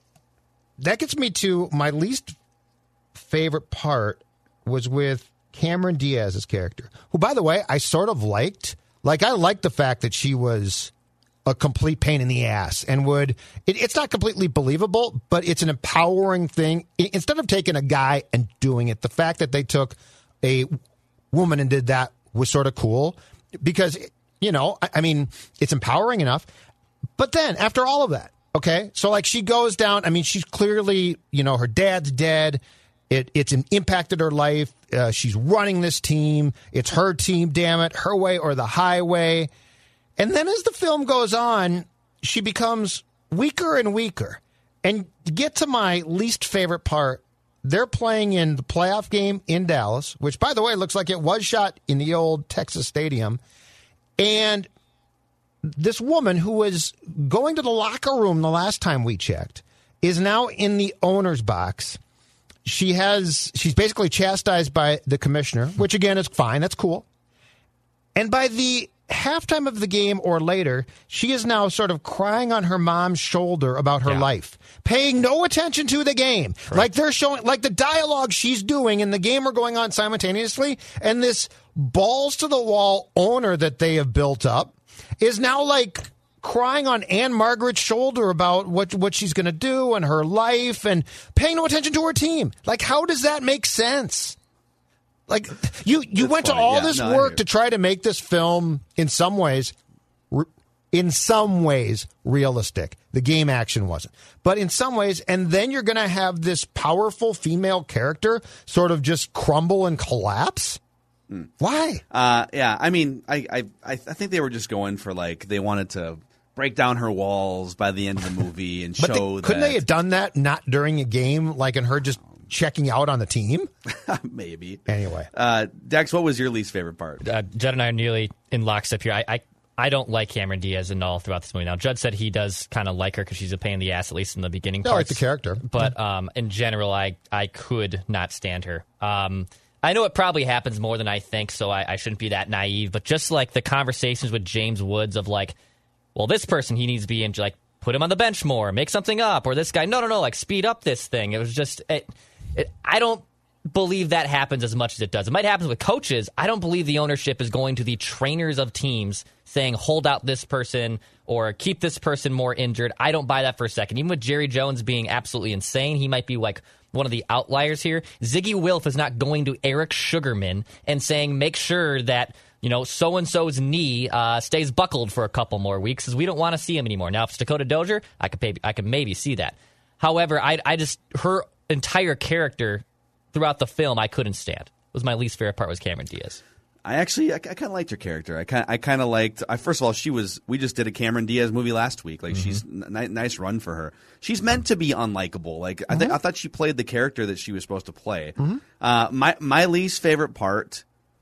that gets me to my least favorite part was with Cameron Diaz's character, who, by the way, I sort of liked. Like, I liked the fact that she was a complete pain in the ass and would, it, it's not completely believable, but it's an empowering thing. I, instead of taking a guy and doing it, the fact that they took a woman and did that was sort of cool because, you know, I, I mean, it's empowering enough. But then after all of that, okay, so like she goes down, I mean, she's clearly, you know, her dad's dead. It, it's an impacted her life. Uh, she's running this team. It's her team, damn it, her way or the highway. And then as the film goes on, she becomes weaker and weaker. And to get to my least favorite part, they're playing in the playoff game in Dallas, which, by the way, looks like it was shot in the old Texas Stadium. And this woman who was going to the locker room the last time we checked is now in the owner's box. She has, she's basically chastised by the commissioner, which again is fine. That's cool. And by the halftime of the game or later, she is now sort of crying on her mom's shoulder about her yeah. life, paying no attention to the game. Right. Like they're showing, like the dialogue she's doing and the game are going on simultaneously. And this balls to the wall owner that they have built up is now like crying on Ann Margaret's shoulder about what what she's going to do and her life and paying no attention to her team. Like, how does that make sense? Like, you, you That's went funny. to all yeah, this no, work to try to make this film, in some ways, re- in some ways, realistic. The game action wasn't. But in some ways, and then you're going to have this powerful female character sort of just crumble and collapse? Mm. Why? Uh, yeah, I mean, I, I I think they were just going for, like, they wanted to break down her walls by the end of the movie and but show they, that. Couldn't they have done that not during a game, like in her just checking out on the team? Maybe. Anyway. Uh, Dex, what was your least favorite part? Uh, Judd and I are nearly in lockstep here. I, I I don't like Cameron Diaz at all throughout this movie. Now, Judd said he does kind of like her because she's a pain in the ass, at least in the beginning parts. I like the character. But um, in general, I, I could not stand her. Um, I know it probably happens more than I think, so I, I shouldn't be that naive. But just like the conversations with James Woods of like, well, this person, he needs to be in, like, put him on the bench more, make something up. Or this guy, no, no, no, like, speed up this thing. It was just, it, it, I don't believe that happens as much as it does. It might happen with coaches. I don't believe the ownership is going to the trainers of teams saying, hold out this person or keep this person more injured. I don't buy that for a second. Even with Jerry Jones being absolutely insane, he might be like one of the outliers here. Ziggy Wilf is not going to Eric Sugarman and saying, make sure that, you know, so-and-so's knee uh, stays buckled for a couple more weeks because we don't want to see him anymore. Now, if it's Dakota Dozier, I could, pay, I could maybe see that. However, I, I just, her entire character throughout the film, I couldn't stand. It was my least favorite part was Cameron Diaz. I actually, I, I kind of liked her character. I kind, I kind of liked. I, first of all, she was. We just did a Cameron Diaz movie last week. Like, mm-hmm. she's n- nice run for her. She's meant to be unlikable. Like, mm-hmm. I think I thought she played the character that she was supposed to play. Mm-hmm. Uh, my my least favorite part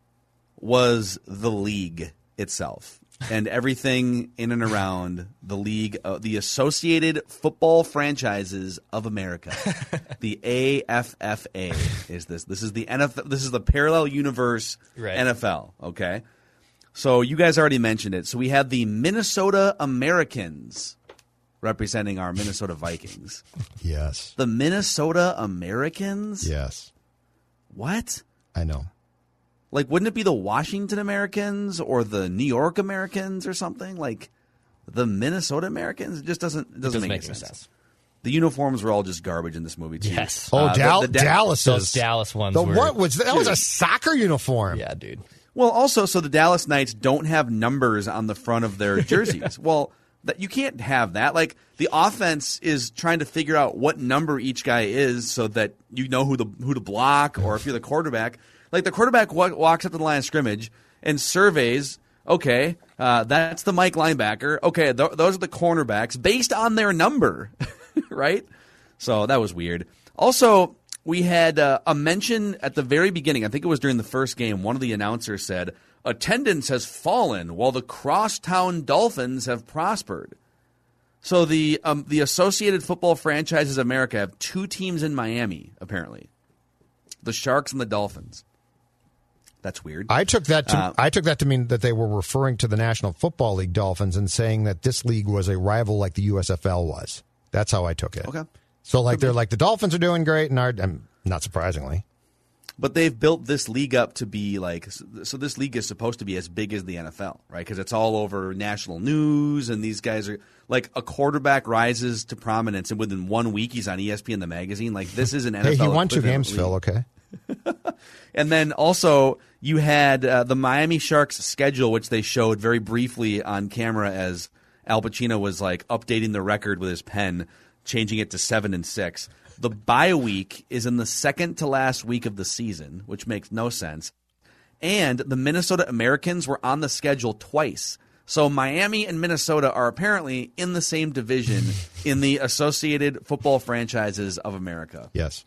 was the league itself and everything in and around the league, uh, the Associated Football Franchises of America, the A F F A is this. This is the N F L. This is the parallel universe right. N F L. Okay, so you guys already mentioned it. So we have the Minnesota Americans representing our Minnesota Vikings. Yes, the Minnesota Americans. Yes. What? I know. Like, wouldn't it be the Washington Americans or the New York Americans or something? Like, the Minnesota Americans? It just doesn't, it doesn't, it doesn't make, make sense. sense. The uniforms were all just garbage in this movie, too. Yes. Oh, uh, Dal- the, the Dallas. Those Dallas ones the were... What was that? That was a soccer uniform. Yeah, dude. Well, also, so the Dallas Knights don't have numbers on the front of their jerseys. Well, that you can't have that. Like, the offense is trying to figure out what number each guy is so that you know who the who to block, or if you're the quarterback. Like, the quarterback w- walks up to the line of scrimmage and surveys, okay, uh, that's the Mike linebacker. Okay, th- those are the cornerbacks based on their number, right? So that was weird. Also, we had uh, a mention at the very beginning. I think it was during the first game. One of the announcers said, attendance has fallen while the crosstown Dolphins have prospered. So the um, the Associated Football Franchises of America have two teams in Miami, apparently. The Sharks and the Dolphins. That's weird. I took that to uh, I took that to mean that they were referring to the National Football League Dolphins and saying that this league was a rival like the U S F L was. That's how I took it. Okay. So like Could they're be. like the Dolphins are doing great, and our, um, not surprisingly. But they've built this league up to be like, so this league is supposed to be as big as the N F L, right? Because it's all over national news, and these guys are like, a quarterback rises to prominence, and within one week he's on E S P N The Magazine. Like, this is an N F L. Hey, he won two games, league. Phil. Okay. And then also you had uh, the Miami Sharks schedule, which they showed very briefly on camera as Al Pacino was like updating the record with his pen, changing it to seven and six. The bye week is in the second to last week of the season, which makes no sense. And the Minnesota Americans were on the schedule twice. So Miami and Minnesota are apparently in the same division in the Associated Football Franchises of America. Yes.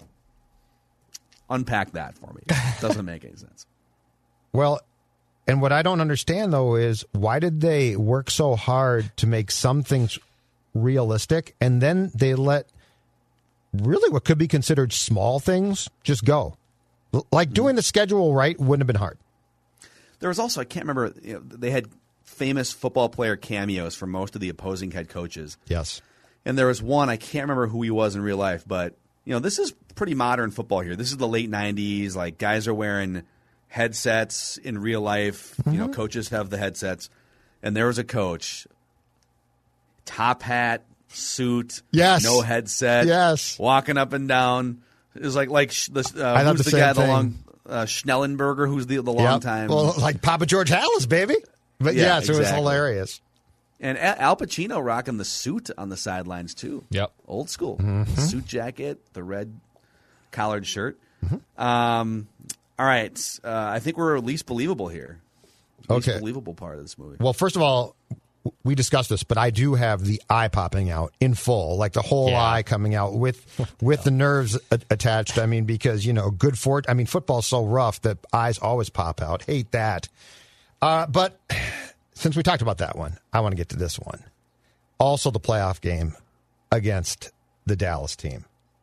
Unpack that for me. It doesn't make any sense. Well, and what I don't understand, though, is why did they work so hard to make some things realistic, and then they let really what could be considered small things just go? Like doing the schedule right wouldn't have been hard. There was also, I can't remember, you know, they had famous football player cameos for most of the opposing head coaches. Yes. And there was one, I can't remember who he was in real life, but you know, this is pretty modern football here. This is the late nineties. Like, guys are wearing headsets in real life. Mm-hmm. You know, coaches have the headsets. And there was a coach, top hat, suit, yes, no headset, yes, walking up and down. It was like like uh, I who's the, the guy, thing. the long uh, Schnellenberger, who's the the long yep. time. Well, like Papa George Hallis, baby. But yeah, yes, exactly. It was hilarious. And Al Pacino rocking the suit on the sidelines too. Yep, old school mm-hmm. suit jacket, the red collared shirt. Mm-hmm. Um, all right, uh, I think we're least believable here. Least okay, believable part of this movie. Well, first of all, we discussed this, but I do have the eye popping out in full, like the whole yeah. eye coming out with with the nerves a- attached. I mean, because you know, good fort. I mean, football's so rough that eyes always pop out. Hate that. Uh, but since we talked about that one, I want to get to this one. Also, the playoff game against the Dallas team.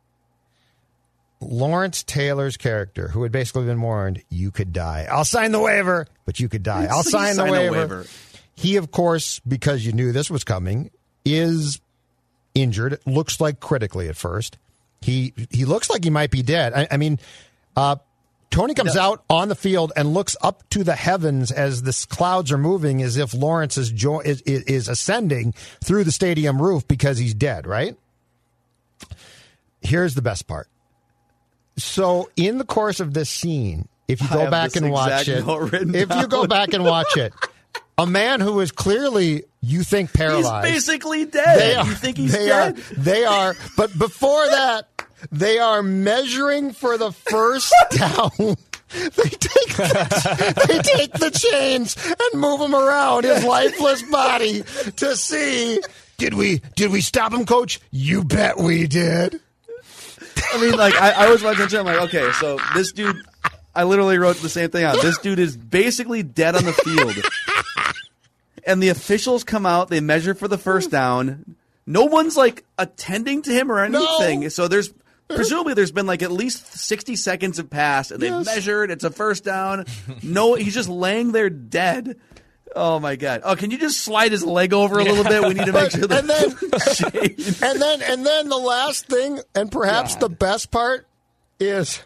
Lawrence Taylor's character, who had basically been warned, you could die. I'll sign the waiver, but you could die. I'll sign, sign the waiver. waiver. He, of course, because you knew this was coming, is injured. It looks like critically at first. He he looks like he might be dead. I, I mean, uh, Tony comes no. out on the field and looks up to the heavens as the clouds are moving, as if Lawrence is, jo- is, is ascending through the stadium roof because he's dead, right? Here's the best part. So in the course of this scene, if you go back and watch it, if you go back and watch it, a man who is clearly, you think, paralyzed. He's basically dead. They are, you think he's they dead? Are, they are, but before that, they are measuring for the first down They take the, they take the chains and move him around his lifeless body to see. Did we did we stop him, Coach? You bet we did. I mean, like I, I was watching. I'm like, okay, so this dude. I literally wrote the same thing out. This dude is basically dead on the field, and the officials come out. They measure for the first down. No one's like attending to him or anything. No. So there's. Presumably, there's been like at least sixty seconds have passed, and they've yes. measured. It's a first down. No, he's just laying there dead. Oh my God! Oh, can you just slide his leg over a little bit? We need to make sure that. And then, and then, and then the last thing, and perhaps God. the best part is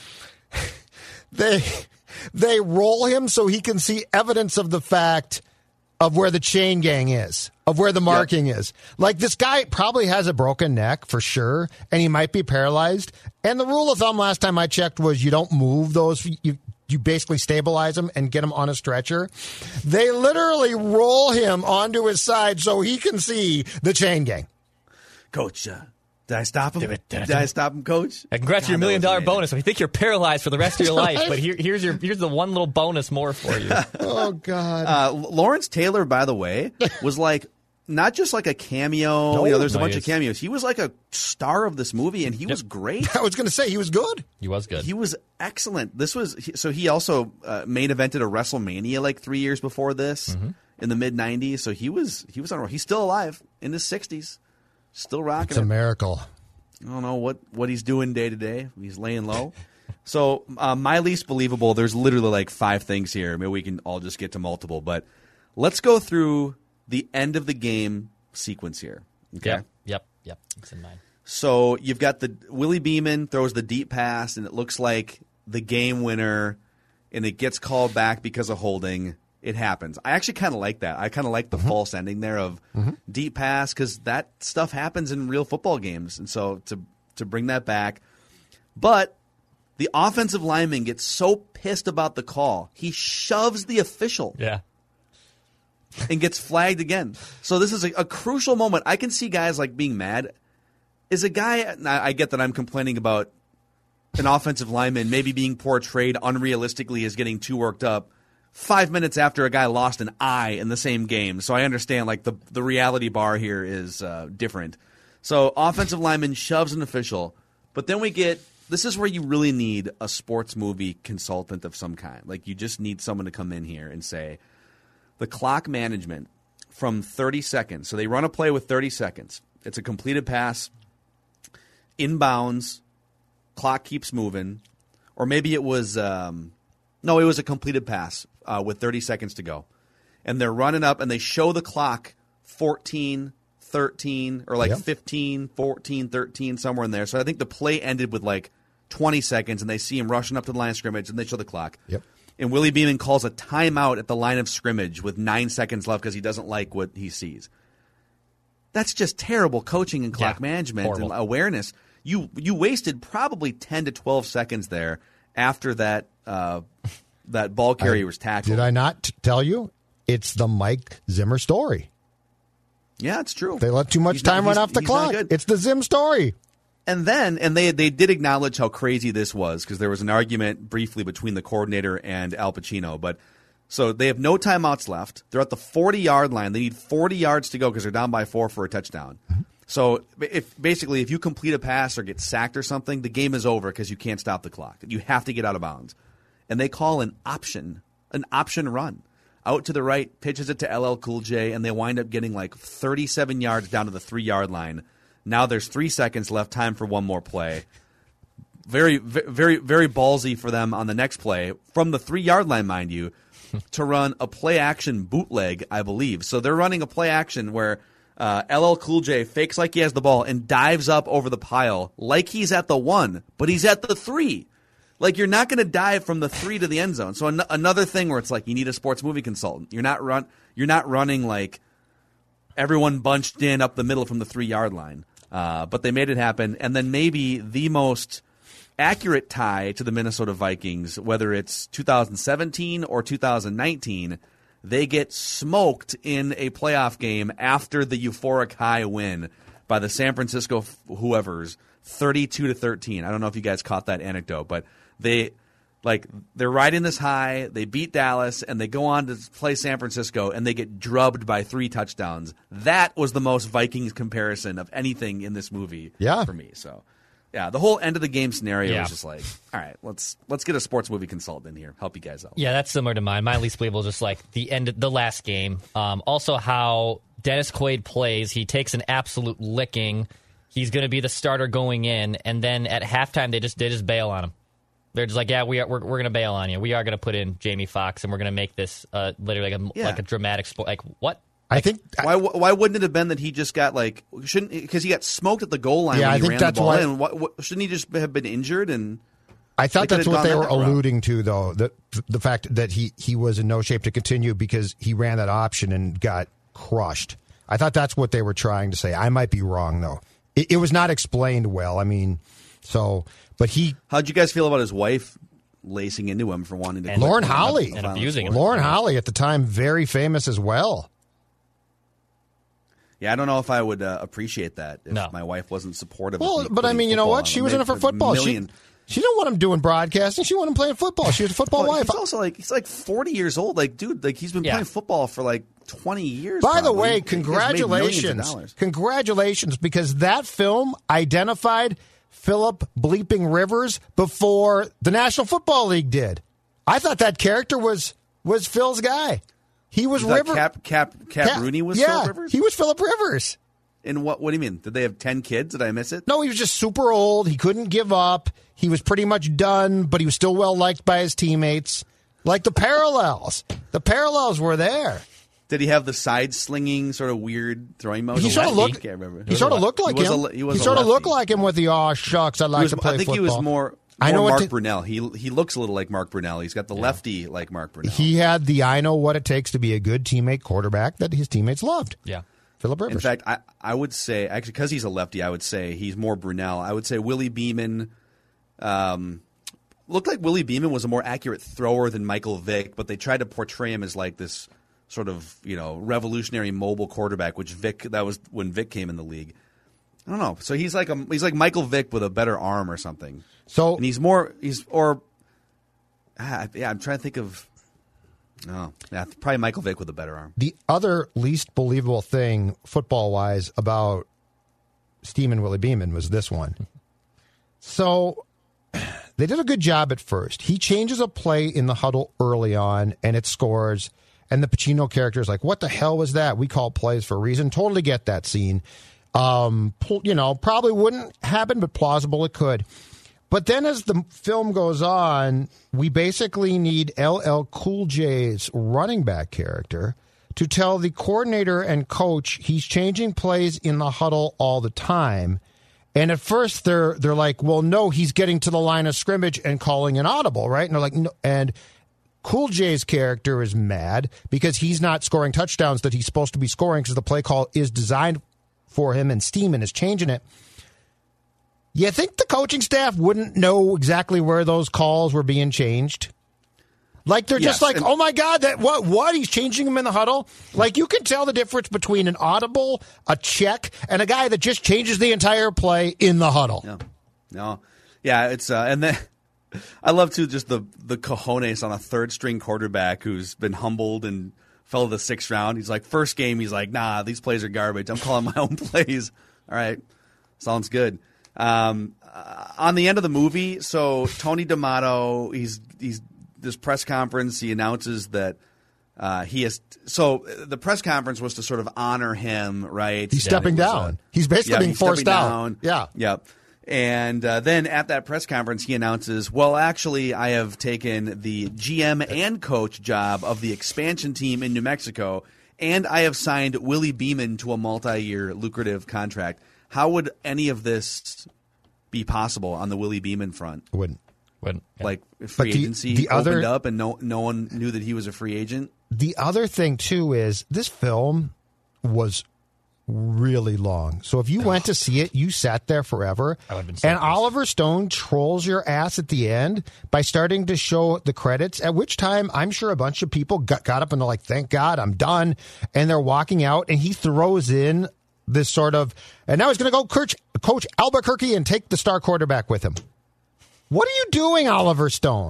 they they roll him so he can see evidence of the fact of where the chain gang is, of where the marking yep. is. Like, this guy probably has a broken neck for sure, and he might be paralyzed. And the rule of thumb last time I checked was you don't move those. You, you basically stabilize him and get him on a stretcher. They literally roll him onto his side so he can see the chain gang. Coach, uh, did I stop him? Did, it, did, did I stop him, Coach? And congrats on your million dollar bonus. If you think you're paralyzed for the rest of your life, but here, here's your here's the one little bonus more for you. Oh God! Uh, Lawrence Taylor, by the way, was like not just like a cameo. No, you know, there's a bunch of cameos. He was like a star of this movie, and he yep. was great. I was going to say he was good. He was good. He was excellent. This was so. He also uh, main evented a WrestleMania like three years before this mm-hmm. in the mid nineties. So he was he was on. He's still alive in his sixties. Still rocking. It's a it. miracle. I don't know what, what he's doing day to day. He's laying low. So uh, my least believable, there's literally like five things here. Maybe we can all just get to multiple. But let's go through the end of the game sequence here. Okay? Yep, yep, yep. It's in mine. So you've got the Willie Beeman throws the deep pass, and it looks like the game winner, and it gets called back because of holding. It happens. I actually kind of like that. I kind of like the mm-hmm. false ending there of mm-hmm. deep pass because that stuff happens in real football games. And so to to bring that back. But the offensive lineman gets so pissed about the call, he shoves the official. Yeah. And gets flagged again. So this is a, a crucial moment. I can see guys like being mad. Is a guy, I get that I'm complaining about an offensive lineman maybe being portrayed unrealistically as getting too worked up. Five minutes after a guy lost an eye in the same game. So I understand like the the reality bar here is uh, different. So offensive lineman shoves an official, but then we get this is where you really need a sports movie consultant of some kind. Like you just need someone to come in here and say the clock management from thirty seconds. So they run a play with thirty seconds. It's a completed pass, inbounds, clock keeps moving, or maybe it was um, no, it was a completed pass. Uh, with thirty seconds to go. And they're running up, and they show the clock fourteen, thirteen, or like yep. fifteen, fourteen, thirteen, somewhere in there. So I think the play ended with like twenty seconds, and they see him rushing up to the line of scrimmage, and they show the clock. Yep. And Willie Beeman calls a timeout at the line of scrimmage with nine seconds left because he doesn't like what he sees. That's just terrible coaching and clock yeah, management horrible. and awareness. You you wasted probably ten to twelve seconds there after that uh that ball carrier was tackled. Did I not t- tell you? It's the Mike Zimmer story. Yeah, it's true. They let too much he's time not, run off the clock. It's the Zim story. And then, and they they did acknowledge how crazy this was because there was an argument briefly between the coordinator and Al Pacino. But so they have no timeouts left. They're at the forty-yard line. They need forty yards to go because they're down by four for a touchdown. Mm-hmm. So if basically if you complete a pass or get sacked or something, the game is over because you can't stop the clock. You have to get out of bounds. And they call an option, an option run. Out to the right, pitches it to L L Cool J, and they wind up getting like thirty-seven yards down to the three-yard line. Now there's three seconds left, time for one more play. Very, very, very ballsy for them on the next play, from the three-yard line, mind you, to run a play-action bootleg, I believe. So they're running a play-action where uh, L L Cool J fakes like he has the ball and dives up over the pile like he's at the one, but he's at the three. Like, you're not going to dive from the three to the end zone. So an- another thing where it's like you need a sports movie consultant. You're not run. You're not running like everyone bunched in up the middle from the three-yard line. Uh, but they made it happen. And then maybe the most accurate tie to the Minnesota Vikings, whether it's two thousand seventeen or two thousand nineteen, they get smoked in a playoff game after the euphoric high win by the San Francisco whoever's thirty-two to thirteen. I don't know if you guys caught that anecdote, but They Like, they're riding this high, they beat Dallas, and they go on to play San Francisco, and they get drubbed by three touchdowns. That was the most Vikings comparison of anything in this movie yeah. for me. So, yeah, the whole end of the game scenario Yeah. was just like, all right, let's let's get a sports movie consultant in here, help you guys out. Yeah, that's similar to mine. My least believable is just like the end, the last game. Um, also, how Dennis Quaid plays. He takes an absolute licking. He's going to be the starter going in, and then at halftime, they just they just bail on him. They're just like, yeah, we are, we're we're going to bail on you. We are going to put in Jamie Foxx, and we're going to make this uh, literally like a, Yeah. like a dramatic sport. Like, what? I think why why wouldn't it have been that he just got like shouldn't because he got smoked at the goal line Yeah, when I he think ran that's the ball why- in? What, what, shouldn't he just have been injured? And I thought they that's could've what they gone were that route. alluding to, though, the the fact that he, he was in no shape to continue because he ran that option and got crushed. I thought that's what they were trying to say. I might be wrong, though. It, it was not explained well. I mean, so, but he... How'd you guys feel about his wife lacing into him for wanting to... Lauren Holly. and abusing him. Lauren Holly, at the time, very famous as well. Yeah, I don't know if I would uh, appreciate that if No. my wife wasn't supportive. Well, of me but I putting mean, you know football what? on. She It was in made it for a football. She, million- she didn't want him doing broadcasting. She wanted him playing football. She was a football Well, wife. he's also like he's like forty years old. Like, dude, like he's been Yeah. playing football for like twenty years. By the probably. way, He's made millions of congratulations. dollars. Congratulations, because that film identified Philip Bleeping Rivers before the National Football League did. I thought that character was was Phil's guy. He was You thought River. Cap Cap Cap, Cap- Rooney was yeah, Philip Rivers. he was Philip Rivers. And what? What do you mean? Did they have ten kids? Did I miss it? No, he was just super old. He couldn't give up. He was pretty much done, but he was still well liked by his teammates. Like the parallels. The parallels were there. Did he have the side slinging sort of weird throwing motion? He sort of Lefty? looked. Can't remember. He sort of looked like He was him. a le- he was he a sort of lefty. looked like him with the "aw shucks, I'd like He was- to play I think football." he was more. I more know what Mark to- Brunell. He he looks a little like Mark Brunell. He's got the lefty like Mark Brunell. He had the "I know what it takes to be a good teammate quarterback" that his teammates loved. Yeah. Philip Rivers. In fact, I, I would say, actually, because he's a lefty, I would say he's more Brunell. I would say Willie Beeman um, looked like Willie Beeman was a more accurate thrower than Michael Vick, but they tried to portray him as like this sort of, you know, revolutionary mobile quarterback, which Vick, that was when Vick came in the league. I don't know. So he's like a, he's like Michael Vick with a better arm or something. So and he's more, he's, or, ah, yeah, I'm trying to think of, oh, yeah, probably Michael Vick with a better arm. The other least believable thing, football-wise, about Steeman Willie Beeman was this one. So they did a good job at first. He changes a play in the huddle early on, and it scores. And the Pacino character is like, what the hell was that? We call plays for a reason. Totally get that scene. Um, pl- you know, probably wouldn't happen, but plausible it could. But then as the film goes on, we basically need L L Cool J's running back character to tell the coordinator and coach he's changing plays in the huddle all the time. And at first they're they're like, well, no, he's getting to the line of scrimmage and calling an audible, right? And they're like, no. And Cool J's character is mad because he's not scoring touchdowns that he's supposed to be scoring because the play call is designed for him, and Steeman is changing it. You think the coaching staff wouldn't know exactly where those calls were being changed? Like they're Yes, just like, and- oh my God, that what what he's changing him in the huddle. Like you can tell the difference between an audible, a check, and a guy that just changes the entire play in the huddle. No, no, yeah, it's uh, and then I love too just the the cojones on a third string quarterback who's been humbled and fell to the sixth round. He's like, first game, he's like, nah, these plays are garbage. I'm calling my own plays. All right, sounds good. Um, uh, on the end of the movie, so Tony D'Amato, he's he's this press conference. He announces that uh, he has. So the press conference was to sort of honor him, right? He's Yeah, stepping it was, down. uh, He's basically yeah, being he's forced stepping out. down. Yeah. Yep. And uh, then at that press conference, he announces, well, actually, I have taken the G M and coach job of the expansion team in New Mexico, and I have signed Willie Beeman to a multi-year lucrative contract. How would any of this be possible on the Willie Beeman front? Wouldn't. Wouldn't. Yeah. Like if free But the- agency the opened other- up and no no one knew that he was a free agent? The other thing, too, is this film was really long. So if you went to see it, you sat there forever. I would've been so and pissed. Oliver Stone trolls your ass at the end by starting to show the credits, at which time I'm sure a bunch of people got, got up and they're like, thank God, I'm done. And they're walking out, and he throws in this sort of, and now he's going to go coach, coach Albuquerque and take the star quarterback with him. What are you doing, Oliver Stone?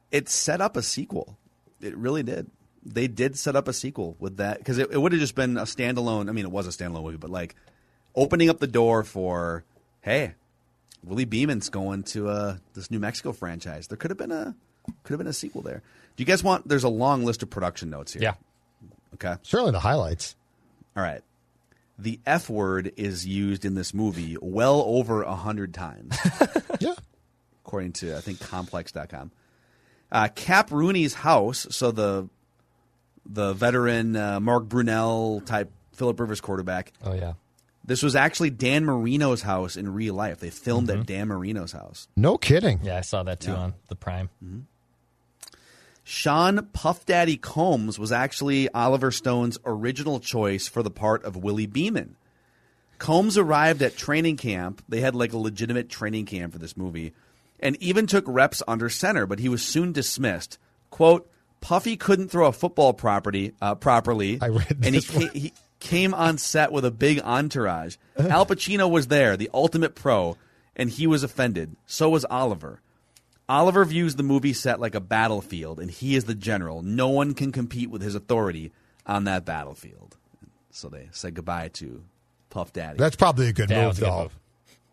it set up a sequel. It really did. They did set up a sequel with that because it, it would have just been a standalone. I mean, it was a standalone movie, but like opening up the door for, hey, Willie Beeman's going to uh, this New Mexico franchise. There could have been a could have been a sequel there. Do you guys want? There's a long list of production notes here. Yeah. Okay. Certainly the highlights. All right. The F word is used in this movie well over a hundred times. Yeah. According to I think complex dot com. Uh, Cap Rooney's house, so the the veteran uh, Mark Brunell type Phillip Rivers quarterback. Oh, yeah. This was actually Dan Marino's house in real life. They filmed mm-hmm. at Dan Marino's house. No kidding. Yeah, I saw that too yeah. on the Prime. Mm-hmm. Sean Puff Daddy Combs was actually Oliver Stone's original choice for the part of Willie Beeman. Combs arrived at training camp. They had like a legitimate training camp for this movie. And even took reps under center, but he was soon dismissed. Quote, Puffy couldn't throw a football property, uh, properly, I read this and he, ca- he came on set with a big entourage. Al Pacino was there, the ultimate pro, and he was offended. So was Oliver. Oliver views the movie set like a battlefield, and he is the general. No one can compete with his authority on that battlefield. So they said goodbye to Puff Daddy. That's probably a good Yeah, move, a good though. move.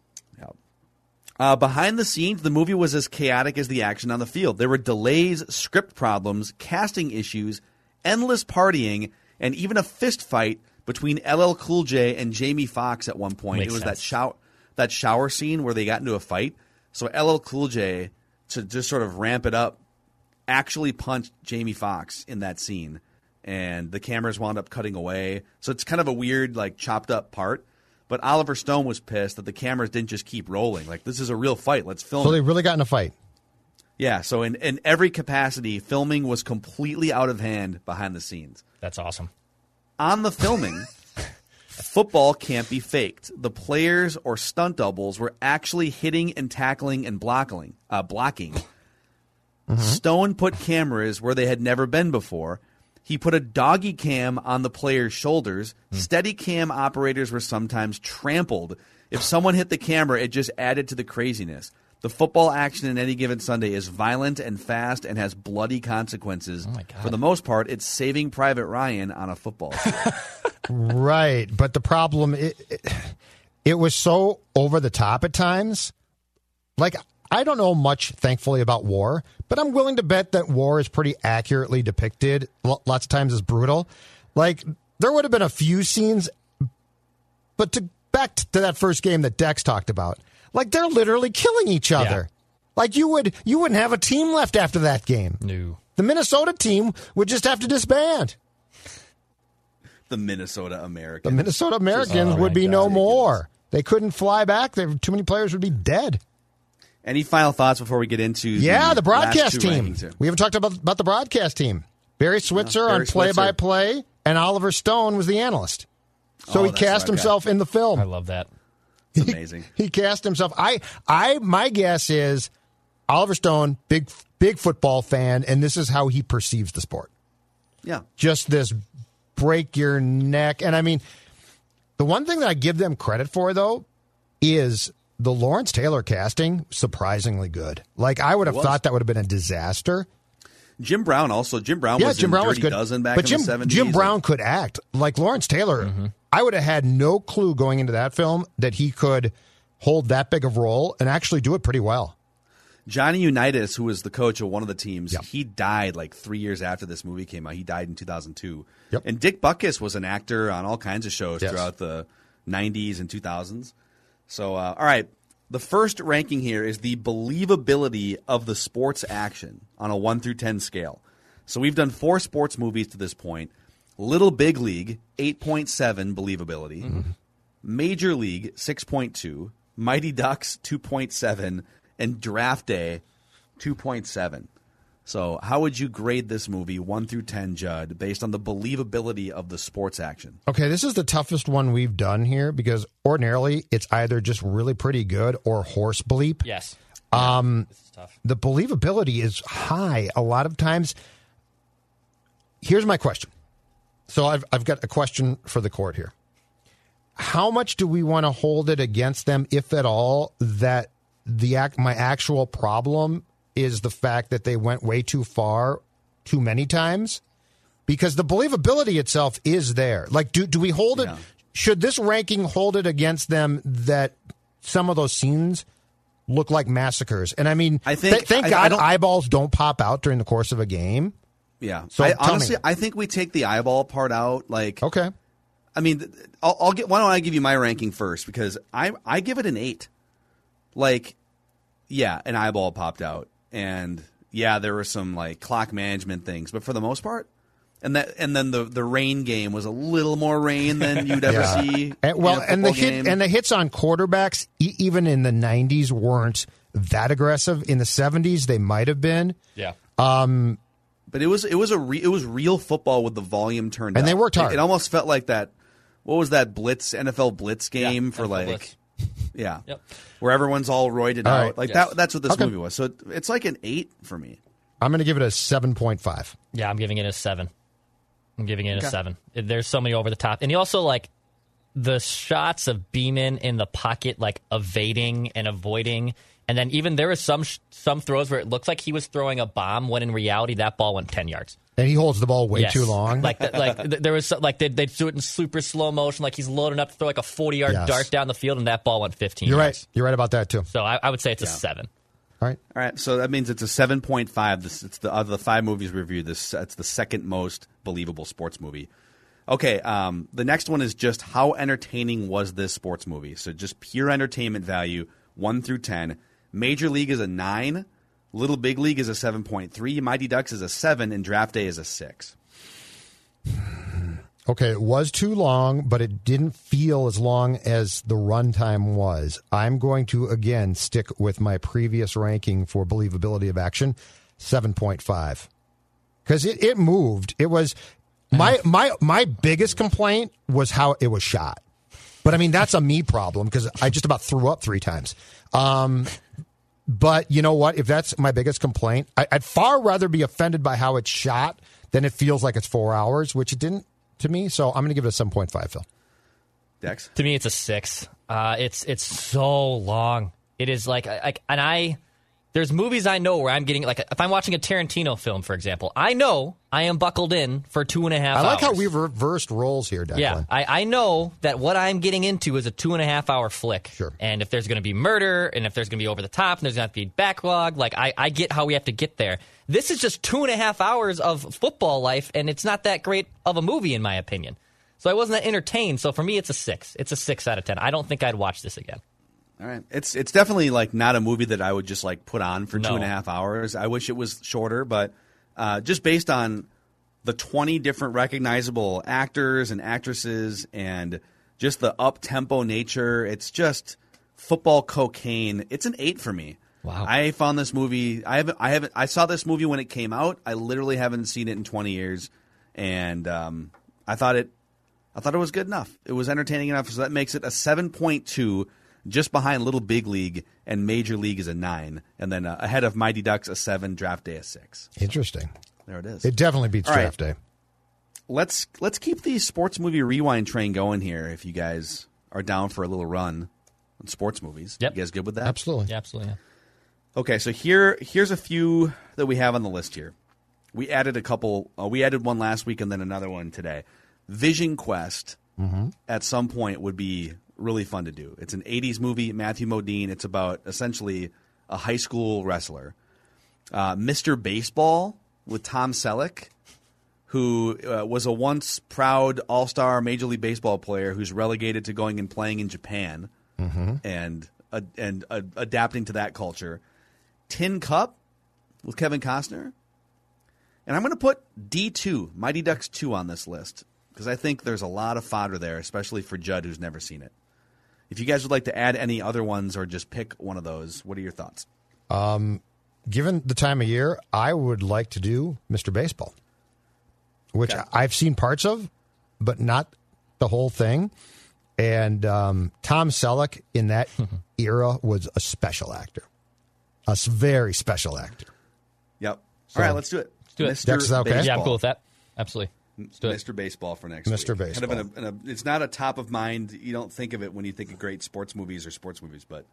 Uh, behind the scenes, the movie was as chaotic as the action on the field. There were delays, script problems, casting issues, endless partying, and even a fist fight between L L Cool J and Jamie Foxx at one point. Makes it was sense. that shower, that shower scene where they got into a fight. So L L Cool J, to just sort of ramp it up, actually punched Jamie Foxx in that scene. And the cameras wound up cutting away. So it's kind of a weird, like, chopped up part. But Oliver Stone was pissed that the cameras didn't just keep rolling. Like, this is a real fight. Let's film So it. they really got in a fight. Yeah, so in, in every capacity, filming was completely out of hand behind the scenes. That's awesome. On the filming, football can't be faked. The players or stunt doubles were actually hitting and tackling and blocking. Uh, blocking. Mm-hmm. Stone put cameras where they had never been before. He put a doggy cam on the players' shoulders. Mm. Steady cam operators were sometimes trampled. If someone hit the camera, it just added to the craziness. The football action in Any Given Sunday is violent and fast and has bloody consequences. Oh my God. For the most part, it's Saving Private Ryan on a football field. Right. But the problem, it, it, it was so over the top at times. Like, I don't know much, thankfully, about war, but I'm willing to bet that war is pretty accurately depicted. L- lots of times is brutal. Like, there would have been a few scenes, but to back to that first game that Dex talked about, like, they're literally killing each other. Yeah. Like, you would you wouldn't have a team left after that game. No. The Minnesota team would just have to disband. The Minnesota Americans. The Minnesota Americans Oh, would my be God. no more. They couldn't fly back. There, too many players would be dead. Any final thoughts before we get into Yeah, the the broadcast last two team. rankings here? We haven't talked about, about the broadcast team. Barry Switzer Barry on play-by-play, and Oliver Stone was the analyst. So Oh, he that's cast right, okay. himself in the film. I love that. It's amazing. He cast himself. I, I, my guess is Oliver Stone, big, big football fan, and this is how he perceives the sport. Yeah. Just this break your neck. And I mean, the one thing that I give them credit for, though, is the Lawrence Taylor casting, surprisingly good. Like, I would have It was. thought that would have been a disaster. Jim Brown also. Jim Brown Yeah, was Jim in Brown Dirty was good. Dozen back but in Jim, the seventies. Jim Brown could act. Like Lawrence Taylor, Mm-hmm. I would have had no clue going into that film that he could hold that big of a role and actually do it pretty well. Johnny Unitas, who was the coach of one of the teams, Yep. he died like three years after this movie came out. He died in two thousand two. Yep. And Dick Butkus was an actor on all kinds of shows Yes. throughout the nineties and two thousands. So, uh, all right. The first ranking here is the believability of the sports action on a one through ten scale. So we've done four sports movies to this point. Little Big League, eight point seven believability. Mm-hmm. Major League, six point two. Mighty Ducks, two point seven. And Draft Day, two point seven. So how would you grade this movie, one through ten, Judd, based on the believability of the sports action? Okay, this is the toughest one we've done here because ordinarily it's either just really pretty good or horse bleep. Yes. Um, This is tough. the believability is high a lot of times. Here's my question. So I've I've got a question for the court here. How much do we want to hold it against them, if at all, that the act, my actual problem is the fact that they went way too far too many times, because the believability itself is there. Like, do do we hold it? Yeah. Should this ranking hold it against them that some of those scenes look like massacres? And I mean, I think, th- thank I, God I don't, eyeballs don't pop out during the course of a game. Yeah. So I, tell honestly, me. I think we take the eyeball part out. Like, okay. I mean, I'll, I'll get. Why don't I give you my ranking first? Because I I give it an eight. Like, yeah, an eyeball popped out, and yeah, there were some like clock management things, but for the most part, and that and then the the rain game was a little more rain than you'd ever Yeah. see. And, well, in a and the football hit game. and the hits on quarterbacks, e- even in the nineties, weren't that aggressive. In the seventies, they might have been. Yeah. Um, But it was it was a re, it was real football with the volume turned And up. they worked hard. It, it almost felt like that. What was that blitz N F L blitz game Yeah, for N F L like? blitz. Yeah, Yep. where everyone's all roided All out. right. Like Yes. that. That's what this Okay. movie was. So it, it's like an eight for me. I'm going to give it a seven point five. Yeah, I'm giving it a seven. I'm giving it Okay. a seven. There's so many over the top, and you also like the shots of Beeman in the pocket, like evading and avoiding, and then even there was some sh- some throws where it looks like he was throwing a bomb when in reality that ball went ten yards. And he holds the ball way Yes. too long. Like that, like th- there was so- like they they do it in super slow motion, like he's loading up to throw like a forty yard Yes. dart down the field, and that ball went fifteen. You're yards. right. You're right about that too. So I, I would say it's a seven. All right. All right. So that means it's a seven point five. This it's the of the five movies we reviewed. This it's the second most believable sports movie. Okay. Um, the next one is just how entertaining was this sports movie? So just pure entertainment value, one through ten. Major League is a nine. Little Big League is a seven point three. Mighty Ducks is a seven, and Draft Day is a six. Okay, it was too long, but it didn't feel as long as the runtime was. I'm going to, again, stick with my previous ranking for believability of action, seven point five. Because it, it moved. It was my my my biggest complaint was how it was shot. But, I mean, that's a me problem because I just about threw up three times. Um, but you know what? If that's my biggest complaint, I, I'd far rather be offended by how it's shot than it feels like it's four hours, which it didn't to me. So I'm going to give it a seven point five, Phil. Dex? To me, it's a six. Uh, it's it's so long. It is like like, and I. There's movies I know where I'm getting like if I'm watching a Tarantino film, for example, I know I am buckled in for two and a half. I like hours. how we've reversed roles here, Declan. Yeah, I, I know that what I'm getting into is a two and a half hour flick. Sure. And if there's going to be murder, and if there's going to be over the top, and there's going to have to be backlog, like I, I get how we have to get there. This is just two and a half hours of football life, and it's not that great of a movie, in my opinion. So I wasn't that entertained. So for me, it's a six. It's a six out of ten. I don't think I'd watch this again. All right, it's it's definitely like not a movie that I would just like put on for No. two and a half hours. I wish it was shorter, but uh, just based on the twenty different recognizable actors and actresses and just the up tempo nature, it's just football cocaine. It's an eight for me. Wow. I found this movie. I haven't. I haven't. I saw this movie when it came out. I literally haven't seen it in twenty years, and um, I thought it. I thought it was good enough. It was entertaining enough, so that makes it a seven point two. Just behind Little Big League, and Major League is a nine. And then uh, ahead of Mighty Ducks, a seven, Draft Day, a six. Interesting. There it is. It definitely beats All right. Draft Day. Let's let's keep the sports movie rewind train going here if you guys are down for a little run on sports movies. Yep. You guys good with that? Absolutely. Yeah, absolutely. Yeah. Okay, so here here's a few that we have on the list here. We added a couple. Uh, we added one last week and then another one today. Vision Quest Mm-hmm. at some point would be really fun to do. It's an eighties movie, Matthew Modine. It's about essentially a high school wrestler. Uh, Mister Baseball with Tom Selleck, who uh, was a once proud all-star Major League Baseball player who's relegated to going and playing in Japan Mm-hmm. and uh, and uh, adapting to that culture. Tin Cup with Kevin Costner. And I'm going to put D two, Mighty Ducks two on this list because I think there's a lot of fodder there, especially for Judd, who's never seen it. If you guys would like to add any other ones or just pick one of those, what are your thoughts? Um, given the time of year, I would like to do Mister Baseball, which Okay. I've seen parts of, but not the whole thing. And um, Tom Selleck in that era was a special actor, a s- very special actor. Yep. So- All right, let's do it. do it. Mister Dex, is that okay? Baseball. Yeah, I'm cool with that. Absolutely. Let's do it. Mister Baseball for next Mister week. Kind of in Baseball. a, in a, it's not a top of mind. You don't think of it when you think of great sports movies or sports movies, but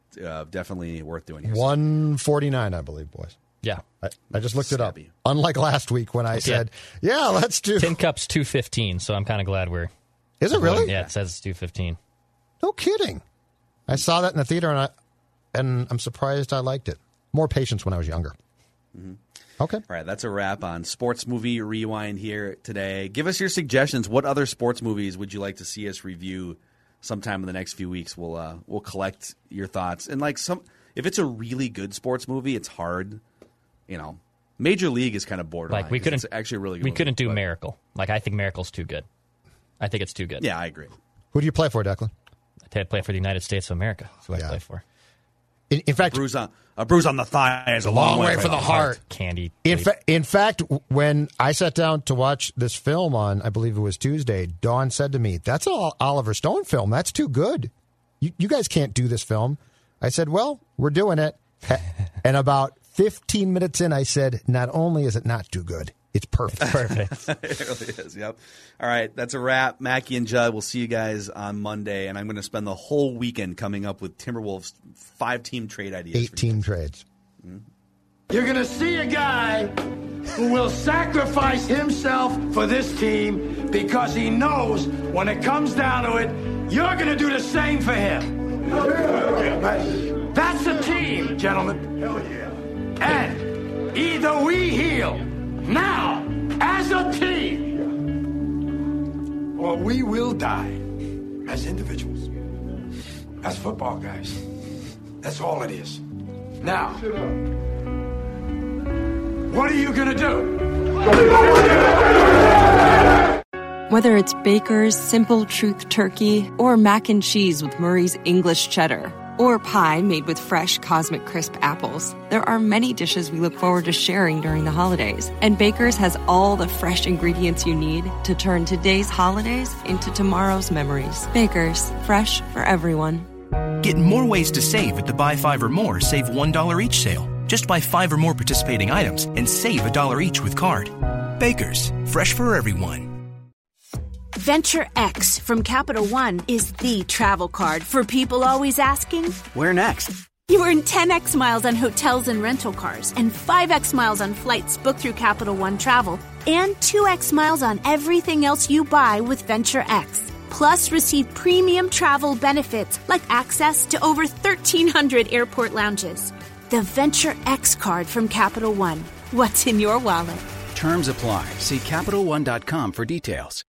uh, definitely worth doing. Here. one forty-nine, I believe, boys. Yeah. I, I just looked it up. Unlike last week when I yeah. said, yeah, let's do... Tin Cup's two fifteen, so I'm kind of glad we're... Is it really? Yeah, it says it's two fifteen. No kidding. I saw that in the theater, and, I, and I'm surprised I liked it. More patience when I was younger. Mm-hmm. Okay. All right, that's a wrap on Sports Movie Rewind here today. Give us your suggestions. What other sports movies would you like to see us review sometime in the next few weeks? We'll uh, we'll collect your thoughts. And like some, if it's a really good sports movie, it's hard. You know, Major League is kind of borderline. Like we couldn't it's actually a really good we movie, couldn't do but, Miracle. Like I think Miracle's too good. I think it's too good. Yeah, I agree. Who do you play for, Declan? I play for the United States of America. That's who yeah. I play for. In, in fact, a bruise, on, a bruise on the thigh is a long, long way, way for the heart. heart. Candy. In, fa- in fact, when I sat down to watch this film on, I believe it was Tuesday, Dawn said to me, that's an Oliver Stone film. That's too good. You, you guys can't do this film. I said, well, we're doing it. And about fifteen minutes in, I said, not only is it not too good, it's perfect. Perfect. It really is, yep. All right, that's a wrap. Mackie and Judd, we'll see you guys on Monday, and I'm going to spend the whole weekend coming up with Timberwolves' five-team trade ideas. Eight-team trades. Mm-hmm. You're going to see a guy who will sacrifice himself for this team because he knows when it comes down to it, you're going to do the same for him. That's a team, gentlemen. Hell yeah. And either we heal now as a team, or we will die as individuals, as football guys. That's all it is. Now, what are you gonna do? Whether it's Baker's Simple Truth Turkey or mac and cheese with Murray's English Cheddar, or pie made with fresh Cosmic Crisp apples, there are many dishes we look forward to sharing during the holidays. And Baker's has all the fresh ingredients you need to turn today's holidays into tomorrow's memories. Baker's, fresh for everyone. Get more ways to save at the Buy Five or More Save one dollar each sale. Just buy five or more participating items and save a dollar each with card. Baker's, fresh for everyone. Venture X from Capital One is the travel card for people always asking, where next? You earn ten x miles on hotels and rental cars and five x miles on flights booked through Capital One Travel and two x miles on everything else you buy with Venture X. Plus, receive premium travel benefits like access to over thirteen hundred airport lounges. The Venture X card from Capital One. What's in your wallet? Terms apply. See Capital One dot com for details.